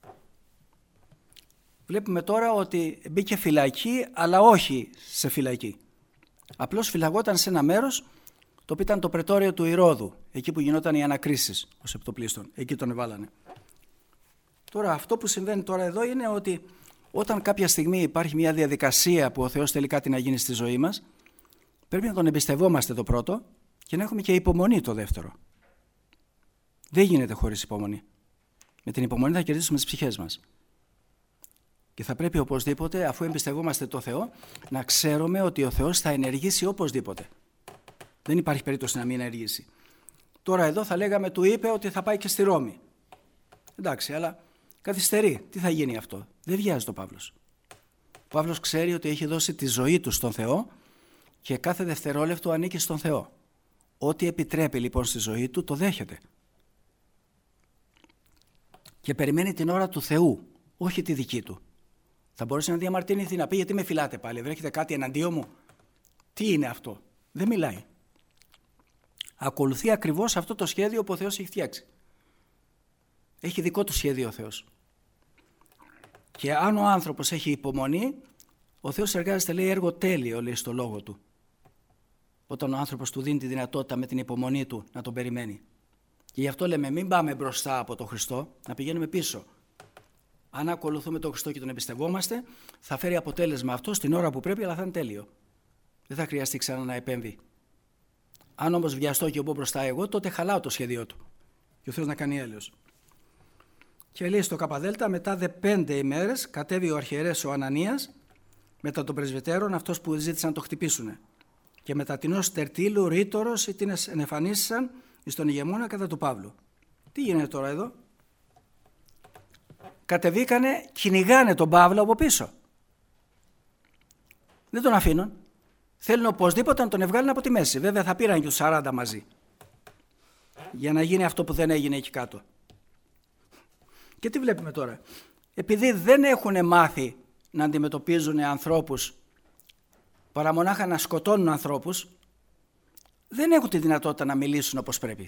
Βλέπουμε τώρα ότι μπήκε φυλακή αλλά όχι σε φυλακή. Απλώς φυλαγόταν σε ένα μέρος το οποίο ήταν το πρετόριο του Ηρώδου, εκεί που γινόταν οι ανακρίσεις ως επιτοπλίστων, εκεί τον εβάλανε. Τώρα αυτό που συμβαίνει τώρα εδώ είναι ότι όταν κάποια στιγμή υπάρχει μια διαδικασία που ο Θεός θέλει κάτι να γίνει στη ζωή μας, πρέπει να τον εμπιστευόμαστε το πρώτο και να έχουμε και υπομονή το δεύτερο. Δεν γίνεται χωρίς υπομονή. Με την υπομονή θα κερδίσουμε τις ψυχές μας. Και θα πρέπει οπωσδήποτε, αφού εμπιστευόμαστε το Θεό, να ξέρουμε ότι ο Θεός θα ενεργήσει οπωσδήποτε. Δεν υπάρχει περίπτωση να μην ενεργήσει. Τώρα εδώ θα λέγαμε, του είπε ότι θα πάει και στη Ρώμη. Εντάξει, αλλά καθυστερεί. Τι θα γίνει αυτό? Δεν βιάζεται ο Παύλος. Ο Παύλος ξέρει ότι έχει δώσει τη ζωή του στον Θεό και κάθε δευτερόλεπτο ανήκει στον Θεό. Ό,τι επιτρέπει λοιπόν στη ζωή του το δέχεται. Και περιμένει την ώρα του Θεού, όχι τη δική του. Θα μπορούσε να διαμαρτυρηθεί, να πει γιατί με φυλάτε πάλι, βρέχετε κάτι εναντίον μου? Τι είναι αυτό? Δεν μιλάει. Ακολουθεί ακριβώς αυτό το σχέδιο που ο Θεός έχει φτιάξει. Έχει δικό του σχέδιο ο Θεός. Και αν ο άνθρωπος έχει υπομονή, ο Θεός εργάζεται, λέει, έργο τέλειο, λέει στο λόγο του. Όταν ο άνθρωπος του δίνει τη δυνατότητα με την υπομονή του να τον περιμένει. Και γι' αυτό λέμε μην πάμε μπροστά από τον Χριστό, να πηγαίνουμε πίσω. Αν ακολουθούμε τον Χριστό και τον εμπιστευόμαστε, θα φέρει αποτέλεσμα αυτό στην ώρα που πρέπει, αλλά θα είναι τέλειο. Δεν θα χρειαστεί ξανά να επέμβει. Αν όμως βιαστώ και εγώ μπροστά εγώ, τότε χαλάω το σχέδιό του. Και ο Θεός να κάνει έλεος. Και λέει στο Καπαδέλτα, μετά δε πέντε ημέρες κατέβη ο αρχιερέας ο Ανανίας, μετά των πρεσβυτέρων, αυτός που ζήτησαν να το χτυπήσουν. Και μετά την ως τερτήλου ρήτορος την ενεφανίσαν στον ηγεμόνα κατά του Παύλου. Τι γίνεται τώρα εδώ? Κατεβήκανε, κυνηγάνε τον Παύλο από πίσω. Δεν τον αφήνουν. Θέλουν οπωσδήποτε να τον ευγάλουν από τη μέση. Βέβαια θα πήραν και τους σαράντα μαζί. Για να γίνει αυτό που δεν έγινε εκεί κάτω. Και τι βλέπουμε τώρα? Επειδή δεν έχουν μάθει να αντιμετωπίζουν ανθρώπους παρά μονάχα να σκοτώνουν ανθρώπους, δεν έχουν τη δυνατότητα να μιλήσουν όπως πρέπει.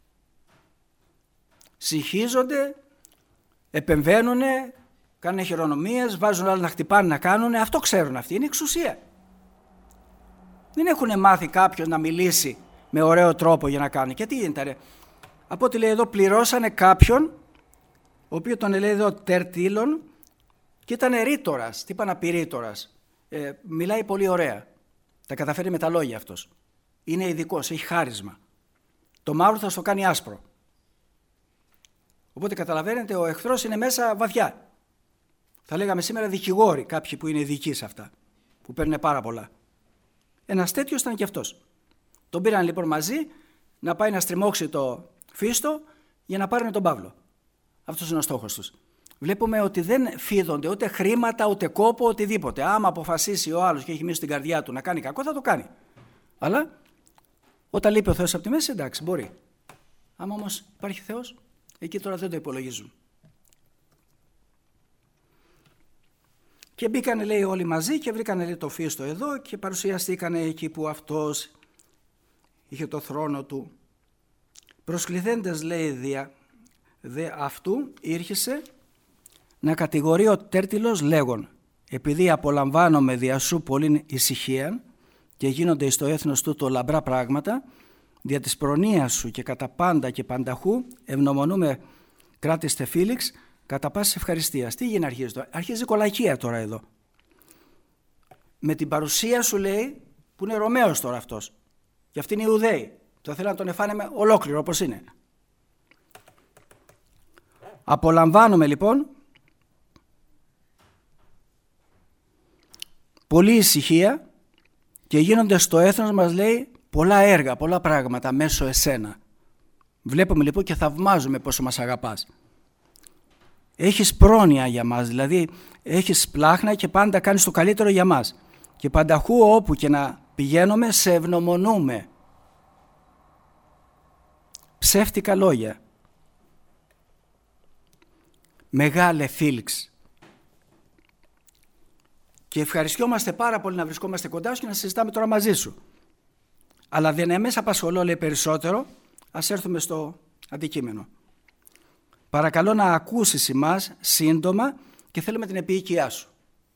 Συγχύζονται, επεμβαίνουν, κάνουν χειρονομίες, βάζουν άλλους να χτυπάνε, να κάνουν. Αυτό ξέρουν αυτοί, είναι εξουσία. Δεν έχουν μάθει κάποιος να μιλήσει με ωραίο τρόπο για να κάνουν. Και τι γίνεται ρε? Από ό,τι λέει εδώ πληρώσανε κάποιον, ο οποίος τον λέει εδώ τερτήλων και ήταν ρήτορας. Τι είπα να πει ρήτορας? Ε, μιλάει πολύ ωραία. Τα καταφέρει με τα λόγια αυτός. Είναι ειδικός, έχει χάρισμα. Το μαύρο θα στο κάνει άσπρο. Οπότε καταλαβαίνετε, ο εχθρός είναι μέσα βαθιά. Θα λέγαμε σήμερα δικηγόροι, κάποιοι που είναι ειδικοί σε αυτά, που παίρνουν πάρα πολλά. Ένας τέτοιος ήταν και αυτός. Τον πήραν λοιπόν μαζί να πάει να στριμώξει το φίστο για να πάρουν τον Παύλο. Αυτός είναι ο στόχος τους. Βλέπουμε ότι δεν φίδονται ούτε χρήματα, ούτε κόπο, οτιδήποτε. Άμα αποφασίσει ο άλλος και έχει μείνει στην καρδιά του να κάνει κακό, θα το κάνει. Αλλά όταν λείπει ο Θεός από τη μέση, εντάξει, μπορεί. Άμα όμως υπάρχει Θεός, εκεί τώρα δεν το υπολογίζουν. Και μπήκανε, λέει, όλοι μαζί και βρήκανε, λέει, το φίστο εδώ και παρουσιαστήκανε εκεί που αυτός είχε το θρόνο του. Προσκληθέντες, λέει, δια, δε αυτού ήρχισε να κατηγορεί ο τέρτιλος λέγον, επειδή απολαμβάνομαι δια σου πολλήν ησυχία και γίνονται εις το έθνος του το λαμπρά πράγματα, δια της προνοίας σου και κατά πάντα και πανταχού ευνομονούμε κράτηστε Φίλιξ κατά πάσης ευχαριστίας. Τι γίνει αρχίζει τώρα? Αρχίζει κολακία τώρα εδώ. Με την παρουσία σου, λέει, που είναι Ρωμαίος τώρα αυτός. Και αυτοί είναι Ιουδαίοι. Θα θέλουν να τον εφάνε ολόκληρο όπως είναι. Απολαμβάνουμε λοιπόν πολλή ησυχία και γίνονται στο έθνος μας, λέει, πολλά έργα, πολλά πράγματα μέσω εσένα. Βλέπουμε λοιπόν και θαυμάζουμε πόσο μας αγαπάς. έχεις πρόνοια για μας, δηλαδή έχεις πλάχνα και πάντα κάνεις το καλύτερο για μας. Και πανταχού όπου και να πηγαίνουμε σε ευγνωμονούμε. Ψεύτικα λόγια. Μεγάλε Φίλιξ. Και ευχαριστιόμαστε πάρα πολύ να βρισκόμαστε κοντά σου και να συζητάμε τώρα μαζί σου. Αλλά δεν εμείς απασχολώ, λέει, περισσότερο. Ας έρθουμε στο αντικείμενο. Παρακαλώ να ακούσεις εμάς σύντομα και θέλουμε την επίοικιά σου.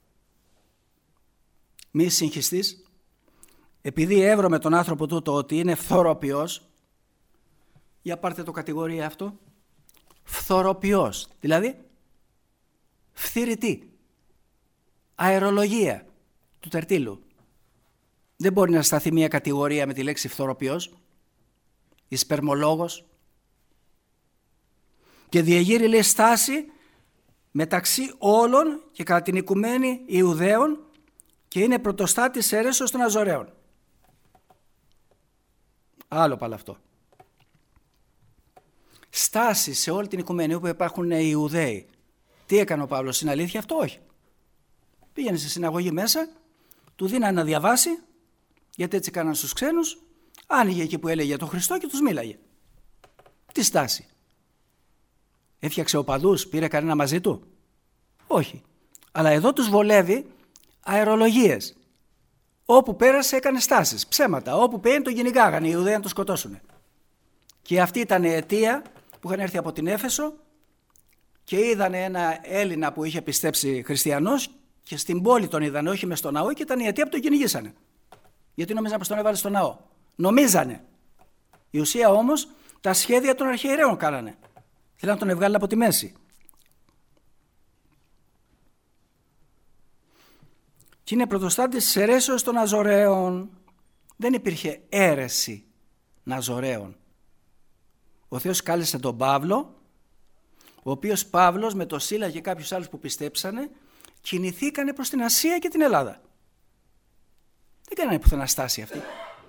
Μη συγχυστείς. Επειδή εύρωμε τον άνθρωπο τούτο ότι είναι φθοροποιός, για πάρτε το κατηγορία αυτό, φθοροποιός, δηλαδή φθηρητή, αερολογία του τερτίλου. Δεν μπορεί να σταθεί μια κατηγορία με τη λέξη φθοροποιός, ισπερμολόγος. Και διεγείρει, λέει, στάση μεταξύ όλων και κατά την οικουμένη Ιουδαίων και είναι πρωτοστάτης αίρεσος των Αζωραίων. Άλλο πάλι αυτό. Στάση σε όλη την οικουμένη όπου υπάρχουν οι Ιουδαίοι. Τι έκανε ο Παύλος, είναι αλήθεια αυτό? Όχι. Πήγαινε στη συναγωγή μέσα, του δίνανε να διαβάσει, γιατί έτσι κάναν στους ξένους, άνοιγε εκεί που έλεγε για τον Χριστό και τους μίλαγε. Τι στάση? Έφτιαξε οπαδούς, πήρε κανένα μαζί του? Όχι. Αλλά εδώ τους βολεύει αερολογίες. Όπου πέρασε έκανε στάσεις, ψέματα. Όπου πήγαινε τον κυνηγάγανε οι Ιουδαίοι να τον σκοτώσουν. Και αυτή ήταν η αιτία που είχαν έρθει από την Έφεσο και είδανε ένα Έλληνα που είχε πιστέψει χριστιανός και στην πόλη τον είδανε, όχι μες στο ναό, και ήταν η αιτία που τον κυνηγήσανε. Γιατί νομίζανε πως τον έβαλε στο ναό? Νομίζανε. Η ουσία όμως τα σχέδια των αρχιερέων κάνανε. Θέλανε να τον βγάλουν από τη μέση. Και είναι πρωτοστάτης της αιρέσεως των Αζωραίων. Δεν υπήρχε αίρεση Ναζωραίων. Ο Θεός κάλεσε τον Παύλο, ο οποίος Παύλος με τον Σίλα και κάποιους άλλους που πιστέψανε κινηθήκανε προς την Ασία και την Ελλάδα. Δεν κάνανε πουθενά στάση αυτή.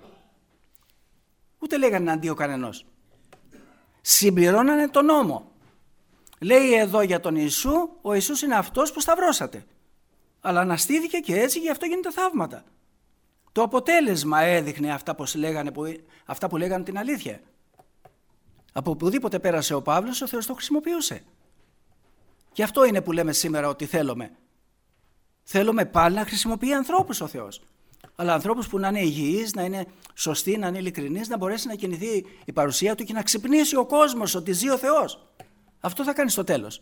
Ούτε λέγανε αντίο κανενός. Συμπληρώνανε τον νόμο. Λέει εδώ για τον Ιησού, ο Ιησούς είναι αυτός που σταυρώσατε. Αλλά αναστήθηκε και έτσι, γι' αυτό γίνεται θαύματα. Το αποτέλεσμα έδειχνε αυτά, πως λέγανε, που, αυτά που λέγανε την αλήθεια. Από οπουδήποτε πέρασε ο Παύλος, ο Θεός το χρησιμοποιούσε. Και αυτό είναι που λέμε σήμερα ότι θέλουμε. Θέλουμε πάλι να χρησιμοποιεί ανθρώπους ο Θεός. Αλλά ανθρώπους που να είναι υγιείς, να είναι σωστοί, να είναι ειλικρινείς, να μπορέσει να κινηθεί η παρουσία του και να ξυπνήσει ο κόσμος ότι ζει ο Θεός. Αυτό θα κάνει στο τέλος.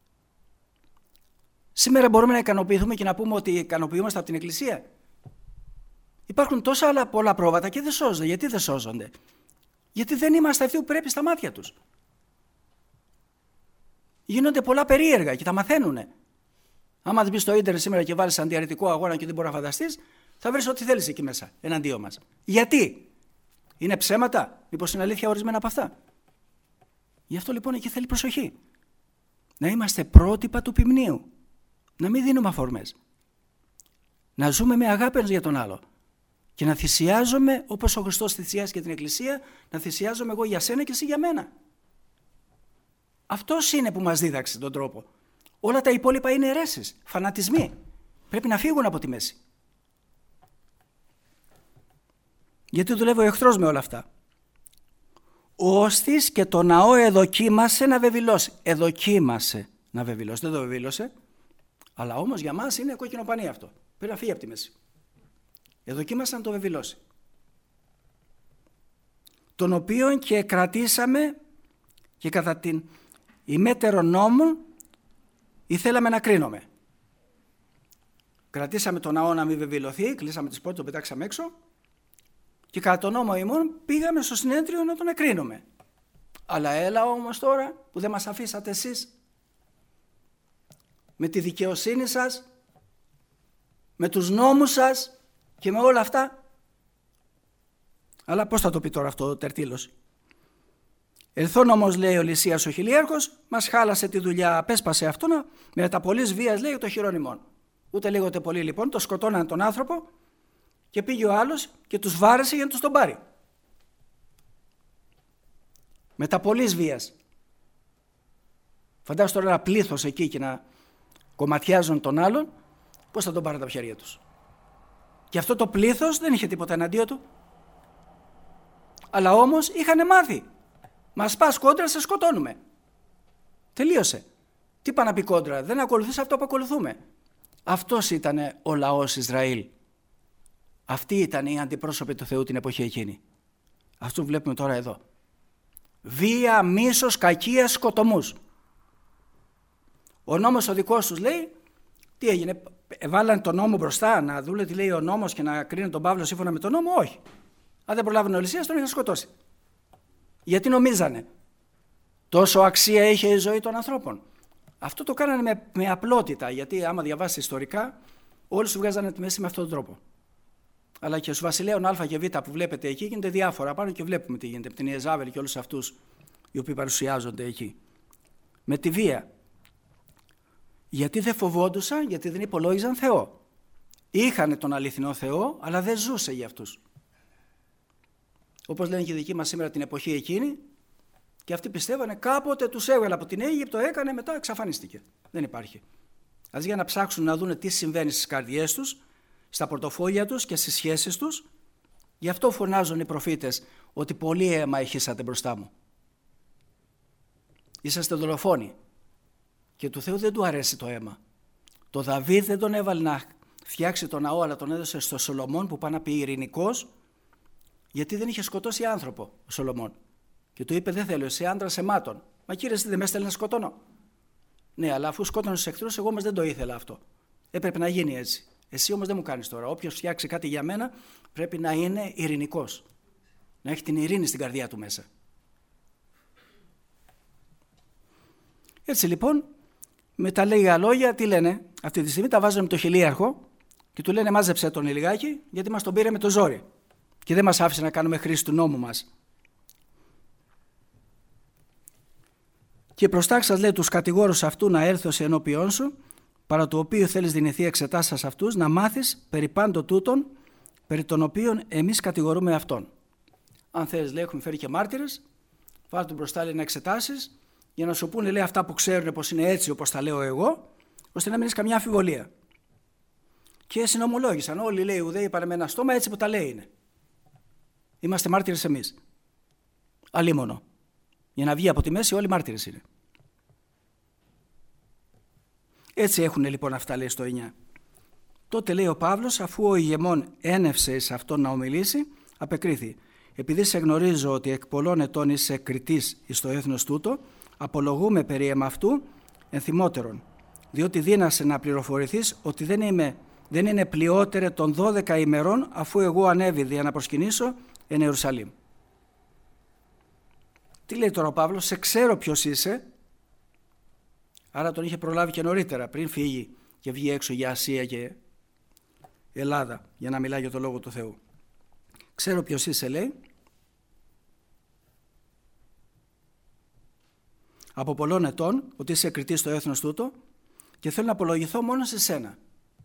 Σήμερα μπορούμε να ικανοποιηθούμε και να πούμε ότι ικανοποιούμαστε από την Εκκλησία. Υπάρχουν τόσα άλλα πολλά πρόβατα και δεν σώζονται. Γιατί δεν σώζονται? Γιατί δεν είμαστε αυτοί που πρέπει στα μάτια τους. Γίνονται πολλά περίεργα και τα μαθαίνουνε. Άμα δεν μπεις στο ίντερνετ σήμερα και βάλεις αντιαρρητικό αγώνα και δεν μπορεί να φανταστείς, θα βρεις ό,τι θέλεις εκεί μέσα, εναντίον μας. Γιατί? Είναι ψέματα? Μήπως είναι αλήθεια ορισμένα από αυτά? Γι' αυτό λοιπόν εκεί θέλει προσοχή. Να είμαστε πρότυπα του ποιμνίου. Να μην δίνουμε αφορμές. Να ζούμε με αγάπη για τον άλλο. Και να θυσιάζομαι όπως ο Χριστός θυσιάζει και την Εκκλησία, να θυσιάζομαι εγώ για σένα και εσύ για μένα. Αυτός είναι που μας δίδαξε τον τρόπο. Όλα τα υπόλοιπα είναι αιρέσεις, φανατισμοί. Πρέπει να φύγουν από τη μέση. Γιατί δουλεύει ο εχθρός με όλα αυτά. Ο όστης και το ναό εδοκίμασε να βεβηλώσει. Εδοκίμασε να βεβηλώσει. Δεν το βεβήλωσε. Αλλά όμως για μας είναι κόκκινο πανί αυτό. Πρέπει να φύγει από τη μέση. Εδοκίμασε να το βεβηλώσει. Τον οποίον και κρατήσαμε και κατά την ημέτερο νόμων ήθελαμε να κρίνουμε. Κρατήσαμε τον ναό να μην βεβηλωθεί, κλείσαμε τις πόρτες, τον πετάξαμε έξω και κατά τον νόμο ημών πήγαμε στο συνέδριο να τον εκρίνουμε. Αλλά έλα όμως τώρα που δεν μας αφήσατε εσείς με τη δικαιοσύνη σας, με τους νόμους σας και με όλα αυτά. Αλλά πώς θα το πει τώρα αυτό ο Τερτίλος? Ελθόν όμως, λέει ο Λυσίας ο Χιλίαρχος, μας χάλασε τη δουλειά, απέσπασε αυτόν, με τα πολλής βίας, λέει, το χειρόν ημών. Ούτε λίγοτε πολύ λοιπόν, το σκοτώνανε τον άνθρωπο και πήγε ο άλλος και τους βάρεσε για να τους τον πάρει. Με τα πολλής βίας. Φαντάζομαι τώρα ένα πλήθος εκεί και να κομματιάζουν τον άλλον, πώς θα τον πάρουν τα χέρια τους. Και αυτό το πλήθος δεν είχε τίποτα εναντίον του. Αλλά όμως είχαν μάθει. Μας πας κόντρα, σε σκοτώνουμε. Τελείωσε. Τι πάνε να πει κόντρα, δεν ακολουθείς αυτό που ακολουθούμε. Αυτός ήταν ο λαός Ισραήλ. Αυτοί ήταν οι αντιπρόσωποι του Θεού την εποχή εκείνη. Αυτό βλέπουμε τώρα εδώ. Βία, μίσος, κακία, σκοτωμούς. Ο νόμος ο δικός τους λέει, τι έγινε, βάλανε τον νόμο μπροστά να δούνε τι λέει ο νόμος και να κρίνουν τον Παύλο σύμφωνα με τον νόμο? Όχι. Αν δεν προλάβαινε ο Λυσίας, τον είχαν σκοτώσει. Γιατί νομίζανε τόσο αξία είχε η ζωή των ανθρώπων? Αυτό το κάνανε με, με απλότητα, γιατί άμα διαβάσεις ιστορικά, όλοι σου βγάζανε τη μέση με αυτόν τον τρόπο. Αλλά και στους βασιλέων Α και Β που βλέπετε εκεί γίνονται διάφορα. Πάνω και βλέπουμε τι γίνεται με την Ιεζάβελ και όλους αυτούς οι οποίοι παρουσιάζονται εκεί. Με τη βία. Γιατί δεν φοβόντουσαν, γιατί δεν υπολόγιζαν Θεό. Είχαν τον αληθινό Θεό, αλλά δεν ζούσε για αυτούς. Όπως λένε και οι δικοί μας σήμερα την εποχή εκείνη, και αυτοί πιστεύανε κάποτε τους έβγαλε από την Αίγυπτο, έκανε, μετά εξαφανίστηκε. Δεν υπάρχει. Ας για να ψάξουν να δουν τι συμβαίνει στις καρδιές τους, στα πορτοφόλια τους και στις σχέσεις τους, γι' αυτό φωνάζουν οι προφήτες ότι πολύ αίμα ηχήσατε μπροστά μου. Είσαστε δολοφόνοι. Και του Θεού δεν του αρέσει το αίμα. Το Δαβίδ δεν τον έβαλε να φτιάξει τον ναό, αλλά τον έδωσε στο Σολομών που πάει να πει ειρηνικός, γιατί δεν είχε σκοτώσει άνθρωπο ο Σολομών. Και του είπε: δεν θέλω, εσύ άντρας αιμάτων. Μα κύριε, εσύ δεν με έστελνε να σκοτώνω? Ναι, αλλά αφού σκότωνε τους εχθρούς, εγώ όμως δεν το ήθελα αυτό. Έπρεπε να γίνει έτσι. Εσύ όμως δεν μου κάνεις τώρα. Όποιος φτιάξει κάτι για μένα πρέπει να είναι ειρηνικός. Να έχει την ειρήνη στην καρδιά του μέσα. Έτσι λοιπόν, με τα λίγα λόγια, τι λένε? Αυτή τη στιγμή τα βάζουν με το χιλίαρχο και του λένε: μάζεψε τον λιγάκι, γιατί μας τον πήρε με το ζόρι. Και δεν μας άφησε να κάνουμε χρήση του νόμου μας. Και προστάξας, λέει, τους κατηγόρους αυτού να έρθω σε ενώπιόν σου, παρά το οποίο θέλεις δυνηθεί εξετάσεις αυτούς, να μάθεις περί πάντων τούτων, περί των οποίων εμείς κατηγορούμε αυτόν. Αν θέλεις, λέει, έχουμε φέρει και μάρτυρες, βάλτε τον μπροστά, λέει, να εξετάσεις, για να σου πούνε, λέει, αυτά που ξέρουν πως είναι έτσι όπως τα λέω εγώ, ώστε να μην έχεις καμιά αμφιβολία. Και συνομολόγησαν όλοι, λέει, οι Ιουδαίοι είπαν με ένα στόμα, έτσι που τα λέει είναι. Είμαστε μάρτυρες εμείς. Αλίμονο. Για να βγει από τη μέση, όλοι μάρτυρες είναι. Έτσι έχουν λοιπόν αυτά, λέει στο εννιά. Τότε, λέει ο Παύλος, αφού ο ηγεμόν ένευσε εις αυτόν να ομιλήσει, απεκρίθη: επειδή σε γνωρίζω ότι εκ πολλών ετών είσαι κριτής εις το έθνος τούτο, απολογούμε περί εμαυτού ενθυμότερον, διότι δύνασε να πληροφορηθείς ότι δεν, είμαι, δεν είναι πλειότερε των δώδεκα ημερών, αφού εγώ ανέβη για να προσκυνήσω εν Ιερουσαλήμ. Τι λέει τώρα ο Παύλος? Σε ξέρω ποιος είσαι. Άρα τον είχε προλάβει και νωρίτερα, πριν φύγει και βγει έξω για Ασία και Ελλάδα, για να μιλάει για το Λόγο του Θεού. Ξέρω ποιος είσαι, λέει. Από πολλών ετών, ότι είσαι κριτής στο έθνος τούτο και θέλω να απολογηθώ μόνο σε σένα.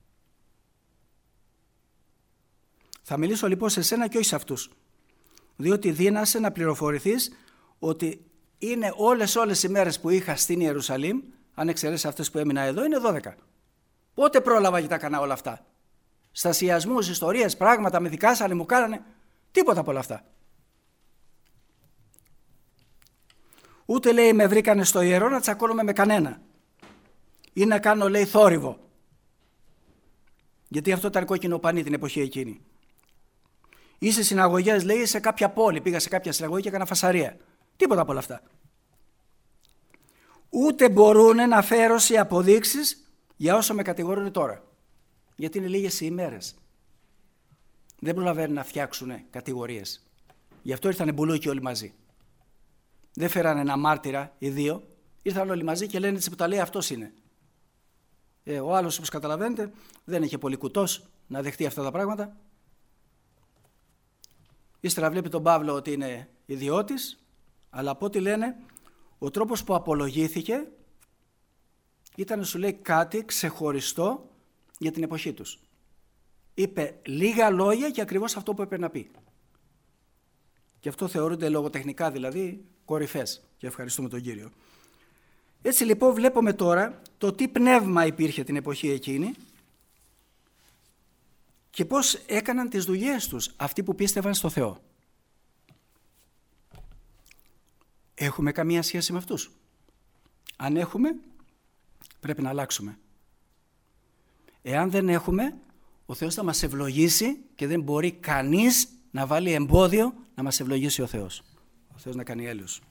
Θα μιλήσω λοιπόν σε σένα και όχι σε αυτούς, διότι δύνασε να πληροφορηθείς ότι είναι όλες όλες οι μέρες που είχα στην Ιερουσαλήμ, αν εξαιρέσεις αυτές που έμεινα εδώ, είναι δώδεκα. Πότε πρόλαβα και τα έκανα όλα αυτά? Στασιασμούς, ιστορίες, πράγματα με δικάσανε, μου κάνανε, τίποτα από όλα αυτά. Ούτε, λέει, με βρήκανε στο ιερό να τσακώνομαι με κανένα ή να κάνω, λέει, θόρυβο. Γιατί αυτό ήταν κόκκινο πανί την εποχή εκείνη. Ή σε συναγωγές, λέει, σε κάποια πόλη. Πήγα σε κάποια συναγωγή και έκανα φασαρία. Τίποτα από όλα αυτά. Ούτε μπορούν να φέρω σε αποδείξεις για όσο με κατηγορούν τώρα. Γιατί είναι λίγες οι ημέρες. Δεν προλαβαίνουν να φτιάξουν κατηγορίες. Γι' αυτό ήρθανε μπουλούκι όλοι μαζί. Δεν φέρανε ένα μάρτυρα ή δύο. Ήρθαν όλοι μαζί και λένε έτσι που τα λέει, αυτός είναι. Ε, ο άλλος, όπως καταλαβαίνετε, δεν είχε πολύ κουτός να δεχτεί αυτά τα πράγματα. Ύστερα βλέπει τον Παύλο ότι είναι ιδιώτης, αλλά από ό,τι λένε, ο τρόπος που απολογήθηκε ήταν, σου λέει, κάτι ξεχωριστό για την εποχή τους. Είπε λίγα λόγια και ακριβώς αυτό που έπρεπε να πει. Και αυτό θεωρούνται λογοτεχνικά, δηλαδή, κορυφές. Και ευχαριστούμε τον Κύριο. Έτσι λοιπόν βλέπουμε τώρα το τι πνεύμα υπήρχε την εποχή εκείνη και πώς έκαναν τις δουλειές τους αυτοί που πίστευαν στο Θεό. Έχουμε καμία σχέση με αυτούς? Αν έχουμε, πρέπει να αλλάξουμε. Εάν δεν έχουμε, ο Θεός θα μας ευλογήσει και δεν μπορεί κανείς να βάλει εμπόδιο να μας ευλογήσει ο Θεός. Ο Θεός να κάνει έλεος.